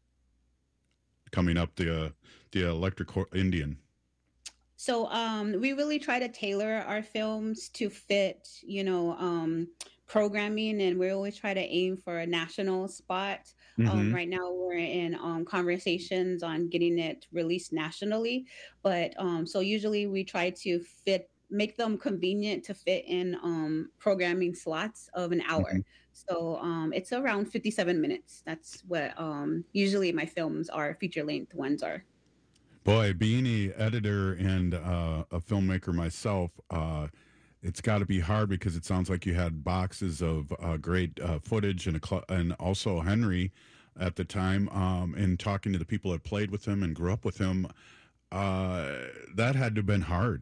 [SPEAKER 15] coming up? The uh, the Electric Indian.
[SPEAKER 27] So um, we really try to tailor our films to fit, you know, um, programming, and we always try to aim for a national spot. Um,
[SPEAKER 15] Mhm.
[SPEAKER 27] right now, we're in um, conversations on getting it released nationally, but um, so usually we try to fit, make them convenient to fit in um, programming slots of an hour.
[SPEAKER 15] Mhm.
[SPEAKER 27] So um, it's around fifty-seven minutes. That's what um, usually my films are, feature length ones are.
[SPEAKER 15] Boy, being a editor and uh, a filmmaker myself, uh, it's got to be hard because it sounds like you had boxes of uh, great uh, footage and a cl- and also Henry at the time, um, and talking to the people that played with him and grew up with him. Uh, that had to have been hard.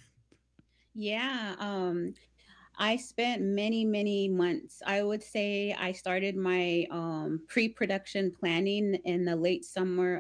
[SPEAKER 27] Yeah, um, I spent many, many months. I would say I started my um, pre-production planning in the late summer of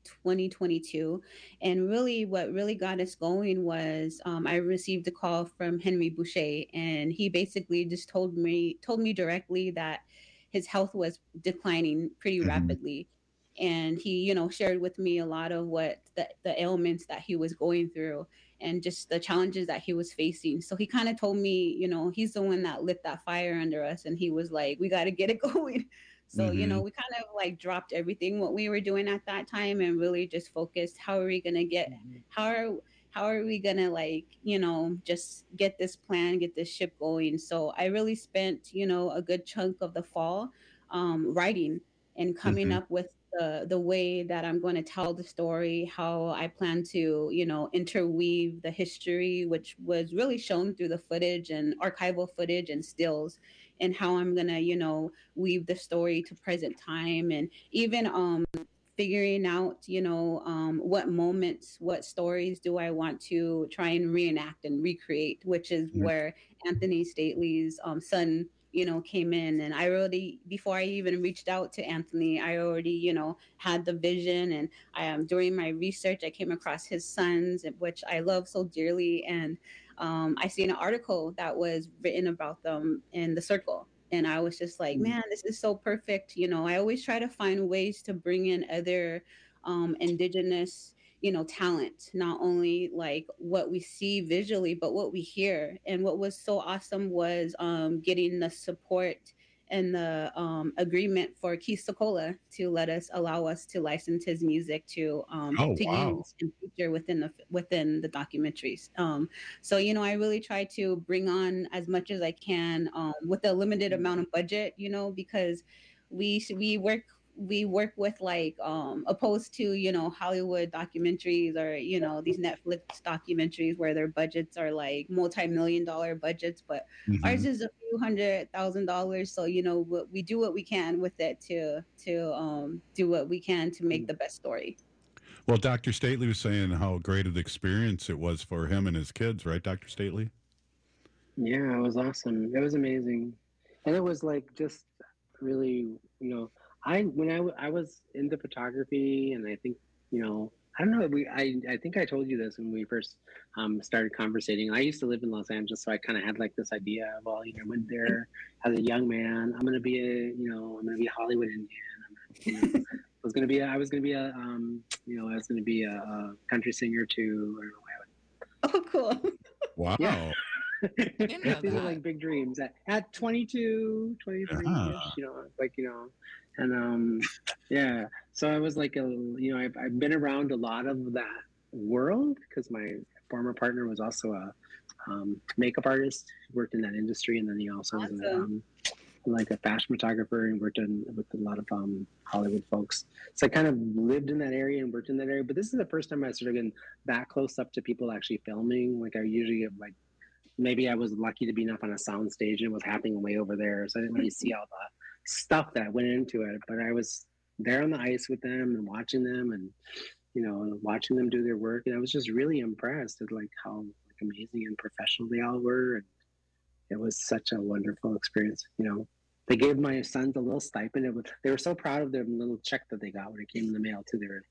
[SPEAKER 27] twenty twenty-two. And really, what really got us going was um, I received a call from Henry Boucher, and he basically just told me told me directly that his health was declining pretty
[SPEAKER 15] Mhm.
[SPEAKER 27] rapidly. And he, you know, shared with me a lot of what the, the ailments that he was going through and just the challenges that he was facing. So he kind of told me, you know, he's the one that lit that fire under us. And he was like, we got to get it going. So, you know,
[SPEAKER 15] Mhm.
[SPEAKER 27] we kind of like dropped everything what we were doing at that time and really just focused, how are we going to get, how are, how are we going to like, you know, just get this plan, get this ship going. So I really spent, you know, a good chunk of the fall um, writing and coming
[SPEAKER 15] Mhm.
[SPEAKER 27] up with the the way that I'm going to tell the story, how I plan to, you know, interweave the history, which was really shown through the footage and archival footage and stills, and how I'm gonna, you know, weave the story to present time, and even um figuring out, you know, um, what moments, what stories do I want to try and reenact and recreate, which is
[SPEAKER 15] Mhm.
[SPEAKER 27] where Anthony Stately's um, son, you know, came in. And I already, before I even reached out to Anthony, I already, you know, had the vision. And I um, during my research, I came across his sons, which I love so dearly. And um, I seen an article that was written about them in the Circle. And I was just like, man, this is so perfect. You know, I always try to find ways to bring in other um, indigenous, you know, talent, not only like what we see visually, but what we hear. And what was so awesome was um, getting the support and the um, agreement for Keith Sokola to let us allow us to license his music to um,
[SPEAKER 15] Oh,
[SPEAKER 27] to
[SPEAKER 15] wow.
[SPEAKER 27] use and feature within the within the documentaries. Um, so you know, I really try to bring on as much as I can um, with a limited amount of budget. You know, because we we work we work with like um opposed to, you know, Hollywood documentaries or, you know, these Netflix documentaries where their budgets are like multi-million dollar budgets, but ours
[SPEAKER 15] Mhm.
[SPEAKER 27] is a few hundred thousand dollars. So you know, what we do what we can with it to to um do what we can to make the best story.
[SPEAKER 15] Well, Doctor Stately was saying how great of the experience it was for him and his kids, right, Doctor Stately?
[SPEAKER 25] Yeah, it was awesome. It was amazing, and it was like just really, you know, I when I w- I was into photography, and I think, you know, I don't know, we I I think I told you this when we first um started conversating. I used to live in Los Angeles, so I kind of had like this idea of, well, you know, I went there as a young man. I'm gonna be a, you know, I'm gonna be a Hollywood Indian. I'm gonna, you know, I was gonna be a, I was gonna be a um you know I was gonna be a, a country singer too. I don't know why I would.
[SPEAKER 27] Oh, cool.
[SPEAKER 15] Wow.
[SPEAKER 25] Yeah.
[SPEAKER 6] Didn't know
[SPEAKER 25] These are
[SPEAKER 6] that.
[SPEAKER 25] like big dreams at, at twenty-two, twenty-three ish,
[SPEAKER 15] Ah.
[SPEAKER 25] you know, like, you know, and um, yeah. So I was like, a, you know, I've, I've been around a lot of that world because my former partner was also a um, makeup artist, worked in that industry, and then he also was a,
[SPEAKER 27] Awesome.
[SPEAKER 25] um, like a fashion photographer and worked in, with a lot of um, Hollywood folks. So I kind of lived in that area and worked in that area. But this is the first time I started getting that close up to people actually filming. Like I usually get like, maybe I was lucky to be enough on a sound stage and it was happening way over there. So I didn't really see all the stuff that went into it, but I was there on the ice with them and watching them and, you know, watching them do their work. And I was just really impressed at like how like amazing and professional they all were. And it was such a wonderful experience. You know, they gave my sons a little stipend. It was, they were so proud of their little check that they got when it came in the mail too. They were,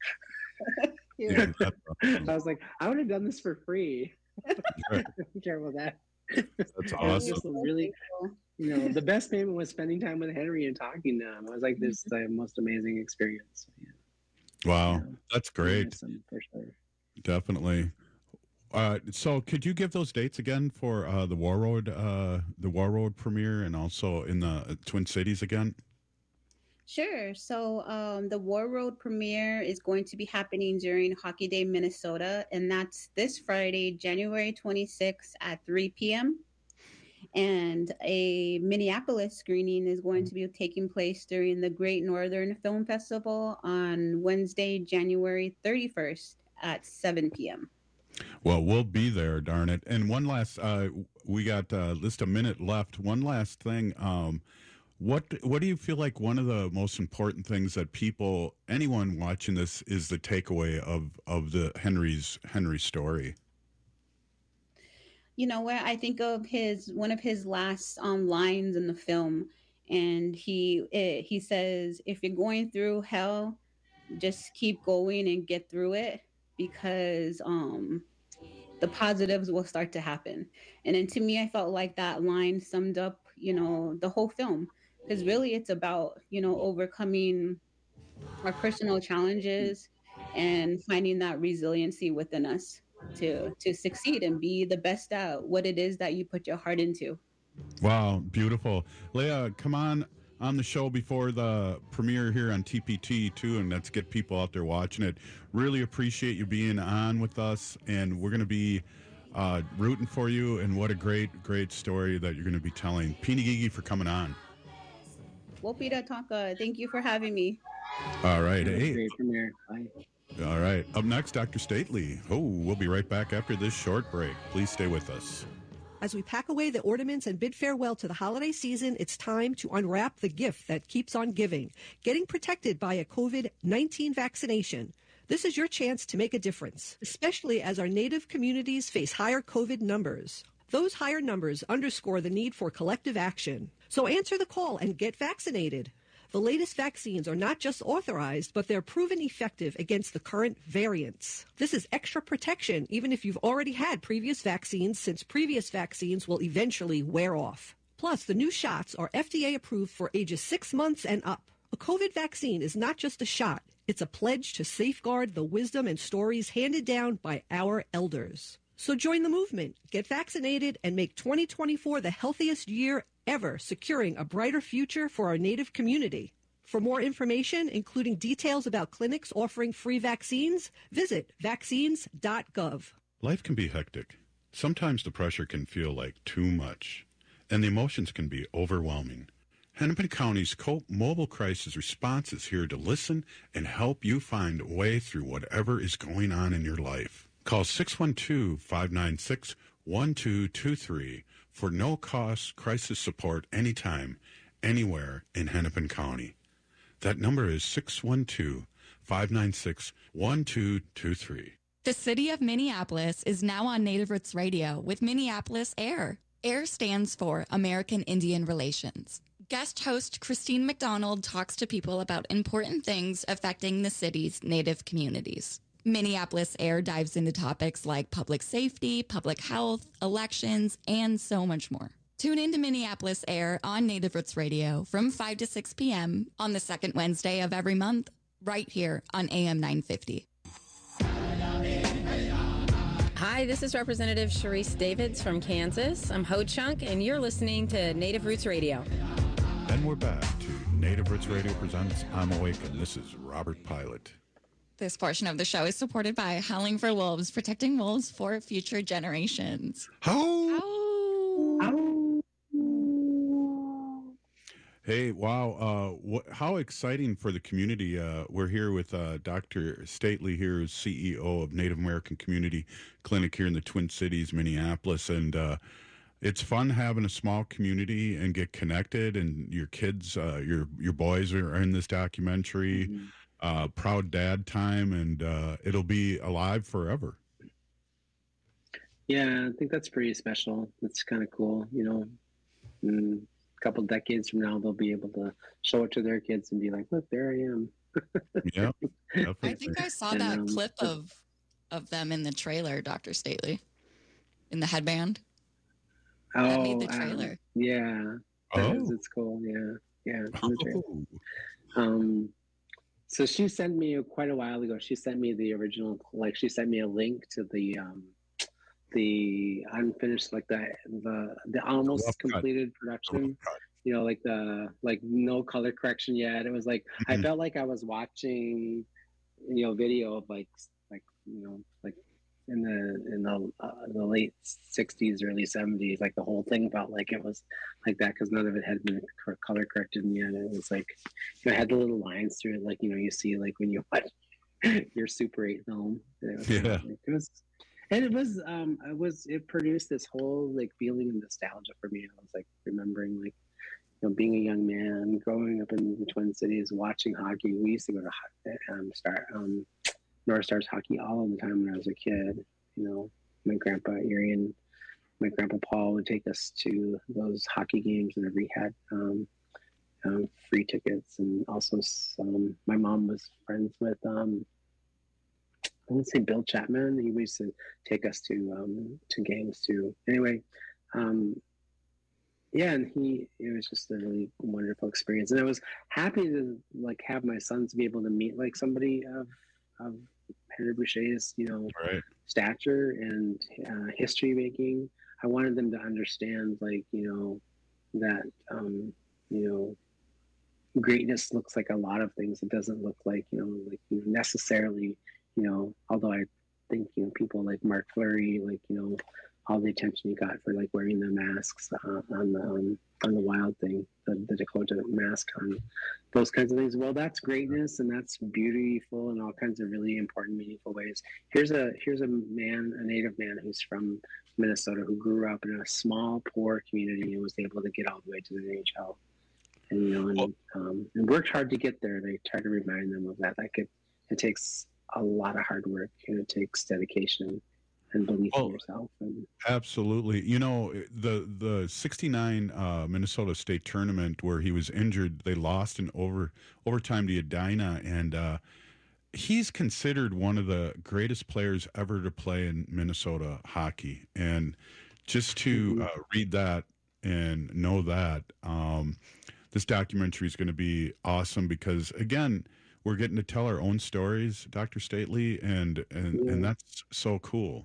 [SPEAKER 15] Yeah, that's awesome.
[SPEAKER 25] I was like, I would have done this for free.
[SPEAKER 15] Right.
[SPEAKER 25] I don't care about that.
[SPEAKER 15] That's
[SPEAKER 25] It was
[SPEAKER 15] awesome.
[SPEAKER 25] just really, you know, the best payment was spending time with Henry and talking to him. I was like, this is the most amazing experience. Yeah,
[SPEAKER 15] Wow. That's great.
[SPEAKER 25] awesome, for sure.
[SPEAKER 15] Definitely. Uh, so could you give those dates again for uh, the War Road, uh, the War Road premiere, and also in the uh, Twin Cities again?
[SPEAKER 27] Sure. So um, the War Road premiere is going to be happening during Hockey Day, Minnesota, and that's this Friday, January twenty-sixth at three p.m. And a Minneapolis screening is going to be taking place during the Great Northern Film Festival on Wednesday, January thirty-first at seven p.m.
[SPEAKER 15] Well, we'll be there, darn it. And one last, uh, we got uh, just a minute left. One last thing. Um, what what do you feel like one of the most important things that people, anyone watching this, is the takeaway of of the Henry's Henry story?
[SPEAKER 27] You know what? I think of his one of his last um, lines in the film, and he it, he says, "If you're going through hell, just keep going and get through it, because um, the positives will start to happen. And then to me, I felt like that line summed up, you know, the whole film, because really it's about, you know, overcoming our personal challenges and finding that resiliency within us to to succeed and be the best at what it is that you put your heart into.
[SPEAKER 15] Wow, beautiful. Leah, come on on the show before the premiere here on T P T too, and let's get people out there watching it. Really appreciate you being on with us, and we're going to be uh, rooting for you, and what a great, great story that you're going to be telling. Pini Gigi for coming on.
[SPEAKER 27] Wopida Tonka, thank you for having me.
[SPEAKER 15] All right. Hey.
[SPEAKER 25] Great premiere. Bye.
[SPEAKER 15] All right. Up next, Doctor Stately. Oh, we'll be right back after this short break. Please stay with us.
[SPEAKER 17] As we pack away the ornaments and bid farewell to the holiday season, it's time to unwrap the gift that keeps on giving, getting protected by a COVID nineteen vaccination. This is your chance to make a difference, especially as our Native communities face higher COVID numbers. Those higher numbers underscore the need for collective action. So answer the call and get vaccinated. The latest vaccines are not just authorized, but they're proven effective against the current variants. This is extra protection, even if you've already had previous vaccines, since previous vaccines will eventually wear off. Plus, the new shots are F D A approved for ages six months and up. A COVID vaccine is not just a shot. It's a pledge to safeguard the wisdom and stories handed down by our elders. So join the movement, get vaccinated, and make twenty twenty-four the healthiest year ever, securing a brighter future for our Native community. For more information, including details about clinics offering free vaccines, visit vaccines dot gov.
[SPEAKER 15] Life can be hectic. Sometimes the pressure can feel like too much, and the emotions can be overwhelming. Hennepin County's COPE Mobile Crisis Response is here to listen and help you find a way through whatever is going on in your life. Call six one two, five nine six, one two two three for no-cost crisis support anytime, anywhere in Hennepin County. That number is six one two, five nine six, one two two three.
[SPEAKER 24] The city of Minneapolis is now on Native Roots Radio with Minneapolis AIR. AIR stands for American Indian Relations. Guest host Christine McDonald talks to people about important things affecting the city's Native communities. Minneapolis AIR dives into topics like public safety, public health, elections, and so much more. Tune in to Minneapolis AIR on Native Roots Radio from five to six p.m. on the second Wednesday of every month, right here on A M nine fifty.
[SPEAKER 11] Hi, this is Representative Sharice Davids from Kansas. I'm Ho Chunk, and you're listening to Native Roots Radio.
[SPEAKER 15] And we're back to Native Roots Radio presents I'm Awake, and this is Robert Pilot.
[SPEAKER 24] This portion of the show is supported by Howling for Wolves, protecting wolves for future generations.
[SPEAKER 15] How? Hey, wow. Uh, wh- how exciting for the community. Uh, we're here with uh, Doctor Stately here, C E O of Native American Community Clinic here in the Twin Cities, Minneapolis. And uh, it's fun having a small community and get connected. And your kids, uh, your your boys are in this documentary. Mm-hmm. Uh, proud dad time, and uh, it'll be alive forever.
[SPEAKER 25] Yeah, I think that's pretty special. It's kind of cool. You know, in a couple decades from now, they'll be able to show it to their kids and be like, look, there I am.
[SPEAKER 15] Yeah.
[SPEAKER 24] I think I saw
[SPEAKER 25] And,
[SPEAKER 24] that
[SPEAKER 25] um,
[SPEAKER 24] clip of of them in the trailer, Doctor Stately, in the headband.
[SPEAKER 25] Oh,
[SPEAKER 24] that made the
[SPEAKER 25] um,
[SPEAKER 24] trailer.
[SPEAKER 25] yeah. That is,
[SPEAKER 15] Oh.
[SPEAKER 25] it's cool. Yeah. Yeah. It's in the trailer. Um, so she sent me quite a while ago. She sent me the original, like she sent me a link to the um, the unfinished, like the the the almost
[SPEAKER 15] Rough cut.
[SPEAKER 25] completed production. You know, like the like no color correction yet. It was like I
[SPEAKER 15] Mhm.
[SPEAKER 25] felt like I was watching, you know, video of like like you know like in the in the uh, the late sixties, early seventies. Like the whole thing felt like it was like that because none of it had been cor- color corrected yet. It was like you know, it had the little lines through it, like you know you see like when you watch your Super eight film. It was,
[SPEAKER 15] Yeah.
[SPEAKER 25] like, it was, and it was um it was it produced this whole like feeling of nostalgia for me. I was like remembering like you know being a young man, growing up in the Twin Cities, watching hockey. We used to go to ho- um star um. North Stars hockey all of the time when I was a kid. You know, my grandpa Erie and my grandpa Paul would take us to those hockey games whenever he had. Um, um, free tickets, and also some. My mom was friends with um, I want to say Bill Chapman. He used to take us to um, to games too. Anyway, um, yeah, and he it was just a really wonderful experience, and I was happy to like have my sons be able to meet like somebody of of Henry Boucher's, you know,
[SPEAKER 15] right.
[SPEAKER 25] stature and uh, history making. I wanted them to understand, like, you know, that um, you know, greatness looks like a lot of things. It doesn't look like, you know, like necessarily, you know, although I think, you know, people like Mark Fleury, like, you know, all the attention he got for like wearing the masks uh, on the um, on the Wild thing, the, the Dakota mask on, those kinds of things. Well, that's greatness, and that's beautiful in all kinds of really important, meaningful ways. Here's a here's a man, a Native man who's from Minnesota, who grew up in a small, poor community and was able to get all the way to the N H L. And you know, and, um, and worked hard to get there. They try to remind them of that. Like it, it takes a lot of hard work, and it takes dedication and belief
[SPEAKER 15] well,
[SPEAKER 25] in yourself. And,
[SPEAKER 15] absolutely. You know, the the sixty-nine uh, Minnesota State Tournament where he was injured, they lost in over overtime to Edina, and uh, he's considered one of the greatest players ever to play in Minnesota hockey. And just to
[SPEAKER 25] mm-hmm.
[SPEAKER 15] uh, read that and know that. Um, This documentary is going to be awesome because, again, we're getting to tell our own stories, Doctor Stately, and and,
[SPEAKER 25] yeah.
[SPEAKER 15] and that's so cool.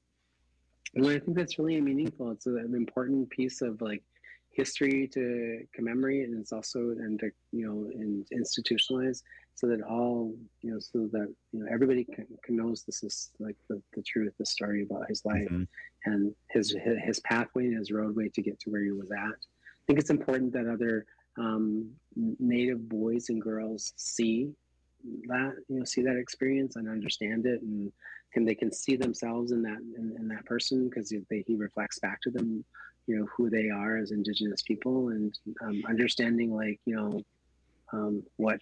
[SPEAKER 25] Well, I think that's really meaningful. It's an important piece of like history to commemorate, and it's also and to, you know, and institutionalize so that all, you know, so that, you know, everybody can, can knows this is like the, the truth, the story about his life
[SPEAKER 15] Mm-hmm.
[SPEAKER 25] and his his pathway and his roadway to get to where he was at. I think it's important that other um, Native boys and girls see that, you know, see that experience and understand it, and and they can see themselves in that in, in that person, because they, he reflects back to them, you know, who they are as Indigenous people, and um, understanding, like, you know, um, what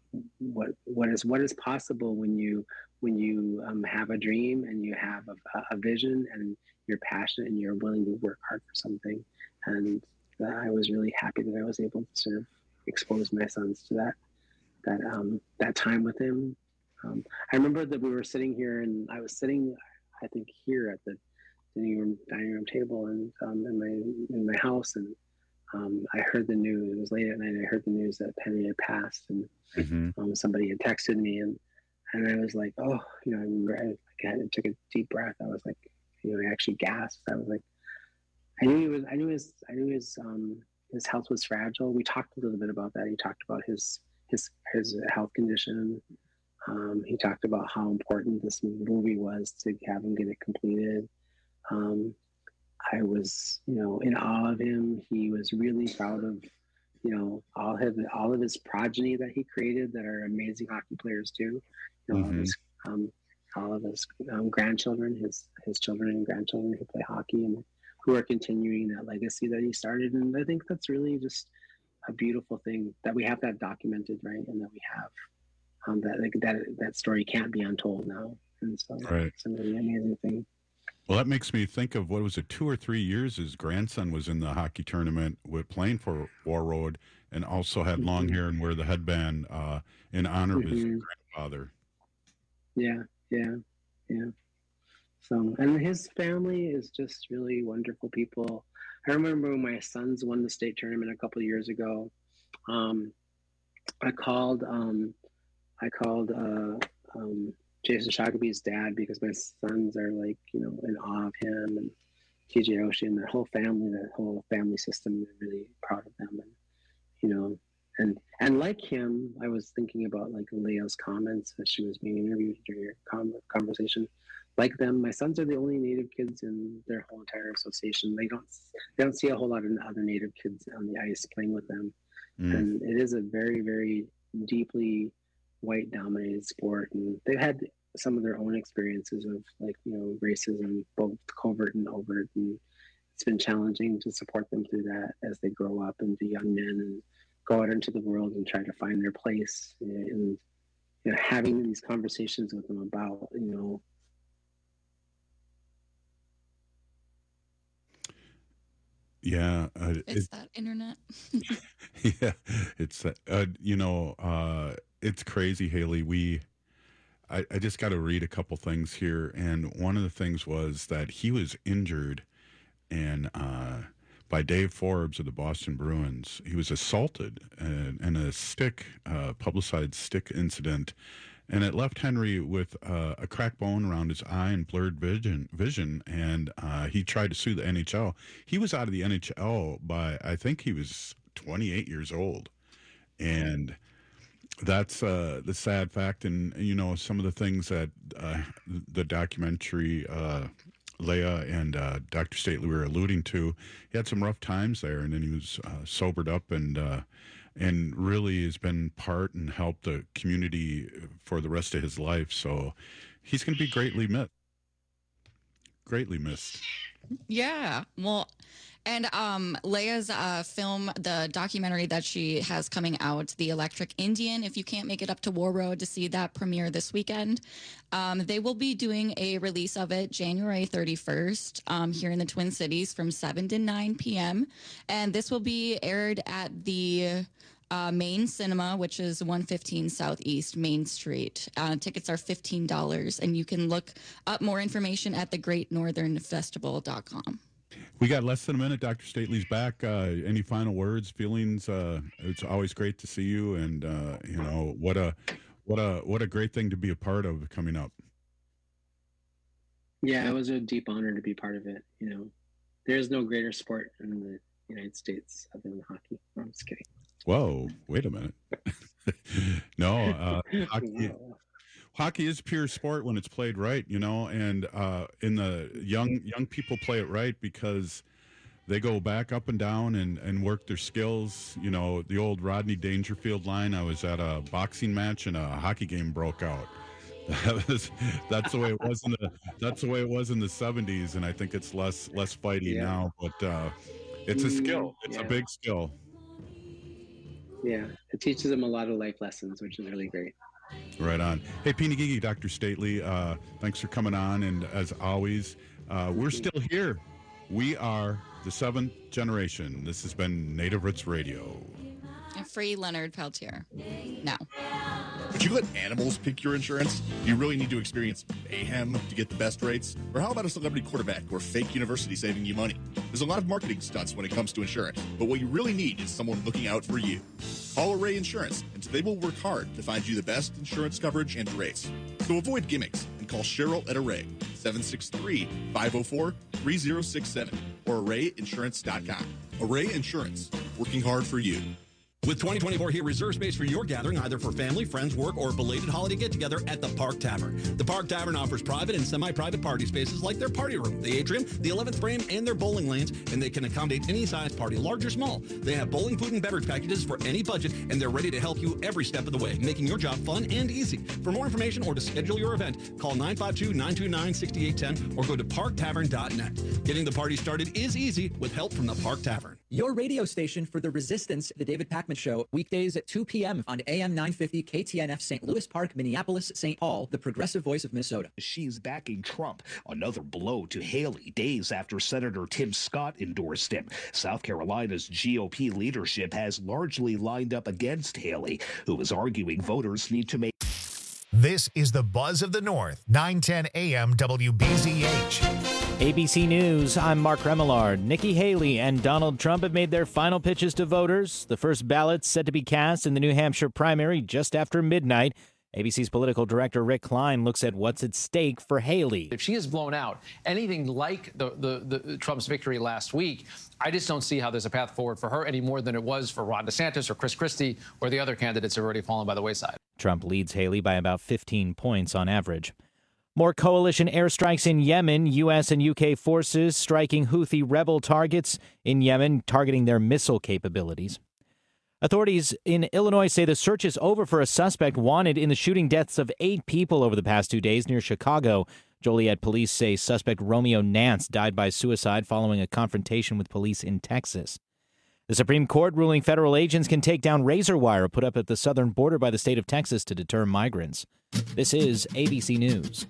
[SPEAKER 25] what what is what is possible when you when you um, have a dream and you have a, a vision and you're passionate and you're willing to work hard for something. And I was really happy that I was able to sort of expose my sons to that that um, that time with him. Um, I remember that we were sitting here, and I was sitting, I think, here at the dining room dining room table, and um, in my in my house, and um, I heard the news. It was late at night. I heard the news that Penny had passed, and
[SPEAKER 15] mm-hmm.
[SPEAKER 25] um, somebody had texted me, and and I was like, oh, you know, I remember I, I took a deep breath. I was like, you know, I actually gasped. I was like, I knew he was. I knew his. I knew his. Um, his health was fragile. We talked a little bit about that. He talked about his his his health condition. Um, he talked about how important this movie was to have him get it completed. Um, I was, you know, in awe of him. He was really proud of, you know, all of all of his progeny that he created that are amazing hockey players too. You know,
[SPEAKER 15] mm-hmm.
[SPEAKER 25] all, his, um, all of his um, grandchildren, his his children and grandchildren who play hockey and who are continuing that legacy that he started. And I think that's really just a beautiful thing that we have that documented, right? And that we have um, that like, that that story can't be untold now. And so
[SPEAKER 15] right.
[SPEAKER 25] it's a really amazing thing.
[SPEAKER 15] Well, that makes me think of, what was it, two or three years his grandson was in the hockey tournament with playing for Warroad, and also had mm-hmm. long hair and wear the headband uh, in honor mm-hmm. of his grandfather.
[SPEAKER 25] Yeah, yeah, yeah. So, and his family is just really wonderful people. I remember when my sons won the state tournament a couple of years ago. Um, I called, um, I called uh, um, Jason Shakobee's dad, because my sons are like, you know, in awe of him, and T J Oshie and their whole family, that whole family system. They're really proud of them, and you know, and and like him, I was thinking about like Leah's comments as she was being interviewed during your conversation. Like them, my sons are the only Native kids in their whole entire association. They don't they don't see a whole lot of other Native kids on the ice playing with them, mm. and it is a very very deeply white dominated sport, and they've had some of their own experiences of, like, you know, racism, both covert and overt, and it's been challenging to support them through that as they grow up and be young men and go out into the world and try to find their place, and, you know, having these conversations with them about, you know,
[SPEAKER 15] Yeah, uh,
[SPEAKER 24] It's
[SPEAKER 15] it,
[SPEAKER 24] that internet.
[SPEAKER 15] yeah, it's uh, uh, you know, uh, it's crazy, Haley. We, I, I just got to read a couple things here, and one of the things was that he was injured, and uh, by Dave Forbes of the Boston Bruins, he was assaulted in, in a stick, uh, publicized stick incident. And it left Henry with uh, a cracked bone around his eye and blurred vision. Vision, and uh, he tried to sue the N H L. He was out of the N H L by, I think he was twenty-eight years old, and that's uh, the sad fact. And you know, some of the things that uh, the documentary uh, Leah and uh, Doctor Stately were alluding to. He had some rough times there, and then he was uh, sobered up and. Uh, and really has been part and helped the community for the rest of his life. So he's going to be greatly missed. Greatly missed.
[SPEAKER 24] Yeah. Well, and um, Leia's uh, film, the documentary that she has coming out, The Electric Indian, if you can't make it up to War Road to see that premiere this weekend, um, they will be doing a release of it January thirty-first um, here in the Twin Cities from seven to nine p.m. And this will be aired at the uh, Main Cinema, which is one fifteen Southeast Main Street. Uh, tickets are fifteen dollars, and you can look up more information at the great northern festival dot com.
[SPEAKER 15] We got less than a minute. Doctor Stately's back. Uh, any final words, feelings? Uh, it's always great to see you, and uh, you know what a what a what a great thing to be a part of coming up.
[SPEAKER 25] Yeah, it was a deep honor to be part of it. You know, there's no greater sport in the United States other than hockey. No, I'm just kidding.
[SPEAKER 15] Whoa! Wait a minute. no, uh, hockey. Hockey is pure sport when it's played right, you know, and uh, in the young young people play it right because they go back up and down and, and work their skills. You know, the old Rodney Dangerfield line. I was at a boxing match and a hockey game broke out. That was, that's the way it was in the that's the way it was in the seventies, and I think it's less less fighty yeah. now. But uh, it's a skill. It's yeah. a big skill.
[SPEAKER 25] Yeah, it teaches them a lot of life lessons, which is really great.
[SPEAKER 15] Right on. Hey, Pinagigi, Doctor Stately, uh, thanks for coming on. And as always, uh, we're still here. We are the seventh generation. This has been Native Roots Radio.
[SPEAKER 24] And free Leonard Peltier. No.
[SPEAKER 12] Would you let animals pick your insurance? Do you really need to experience mayhem to get the best rates? Or how about a celebrity quarterback or fake university saving you money? There's a lot of marketing stunts when it comes to insurance, but what you really need is someone looking out for you. Call Array Insurance, and they will work hard to find you the best insurance coverage and rates. So avoid gimmicks and call Cheryl at Array, seven six three, five oh four, three oh six seven, or array insurance dot com. Array Insurance, working hard for you.
[SPEAKER 10] With twenty twenty-four here, reserve space for your gathering, either for family, friends, work, or belated holiday get-together at the Park Tavern. The Park Tavern offers private and semi-private party spaces like their party room, the atrium, the eleventh frame, and their bowling lanes, and they can accommodate any size party, large or small. They have bowling, food, and beverage packages for any budget, and they're ready to help you every step of the way, making your job fun and easy. For more information or to schedule your event, call nine five two, nine two nine, six eight one zero or go to park tavern dot net. Getting the party started is easy with help from the Park Tavern.
[SPEAKER 14] Your radio station for the Resistance, the David Pakman Show, weekdays at two p.m. on A M nine fifty K T N F Saint Louis Park, Minneapolis, Saint Paul, the progressive voice of Minnesota.
[SPEAKER 18] She's backing Trump. Another blow to Haley days after Senator Tim Scott endorsed him. South Carolina's G O P leadership has largely lined up against Haley, who is arguing voters need to make.
[SPEAKER 1] This is the Buzz of the North, nine ten A M W B Z H.
[SPEAKER 19] A B C News, I'm Mark Remillard. Nikki Haley and Donald Trump have made their final pitches to voters. The first ballot's set to be cast in the New Hampshire primary just after midnight. A B C's political director Rick Klein looks at what's at stake for Haley.
[SPEAKER 20] If she is blown out, anything like the, the, the Trump's victory last week, I just don't see how there's a path forward for her any more than it was for Ron DeSantis or Chris Christie or the other candidates who have already fallen by the wayside.
[SPEAKER 19] Trump leads Haley by about fifteen points on average. More coalition airstrikes in Yemen. U S and U K forces striking Houthi rebel targets in Yemen, targeting their missile capabilities. Authorities in Illinois say the search is over for a suspect wanted in the shooting deaths of eight people over the past two days near Chicago. Joliet police say suspect Romeo Nance died by suicide following a confrontation with police in Texas. The Supreme Court ruling federal agents can take down razor wire put up at the southern border by the state of Texas to deter migrants. This is A B C News.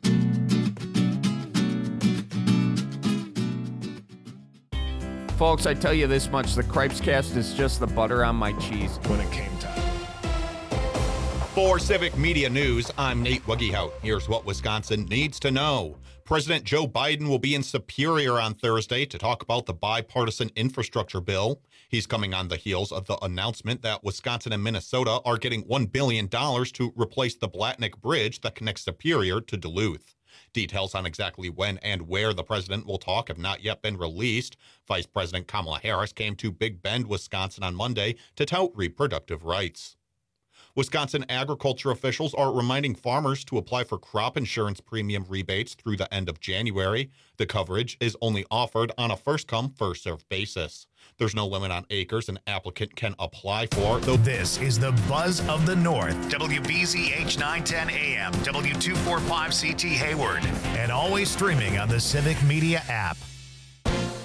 [SPEAKER 6] Folks, I tell you this much, the Cripescast is just the butter on my cheese.
[SPEAKER 8] When it came time.
[SPEAKER 2] For Civic Media News, I'm Nate Wuggehout. Here's what Wisconsin needs to know. President Joe Biden will be in Superior on Thursday to talk about the bipartisan infrastructure bill. He's coming on the heels of the announcement that Wisconsin and Minnesota are getting one billion dollars to replace the Blatnick Bridge that connects Superior to Duluth. Details on exactly when and where the president will talk have not yet been released. Vice President Kamala Harris came to Big Bend, Wisconsin on Monday to tout reproductive rights. Wisconsin agriculture officials are reminding farmers to apply for crop insurance premium rebates through the end of January. The coverage is only offered on a first-come, first-served basis. There's no limit on acres an applicant can apply for.
[SPEAKER 1] Though this is the Buzz of the North, W B Z H nine ten A M, W two forty-five C T Hayward, and always streaming on the Civic Media app.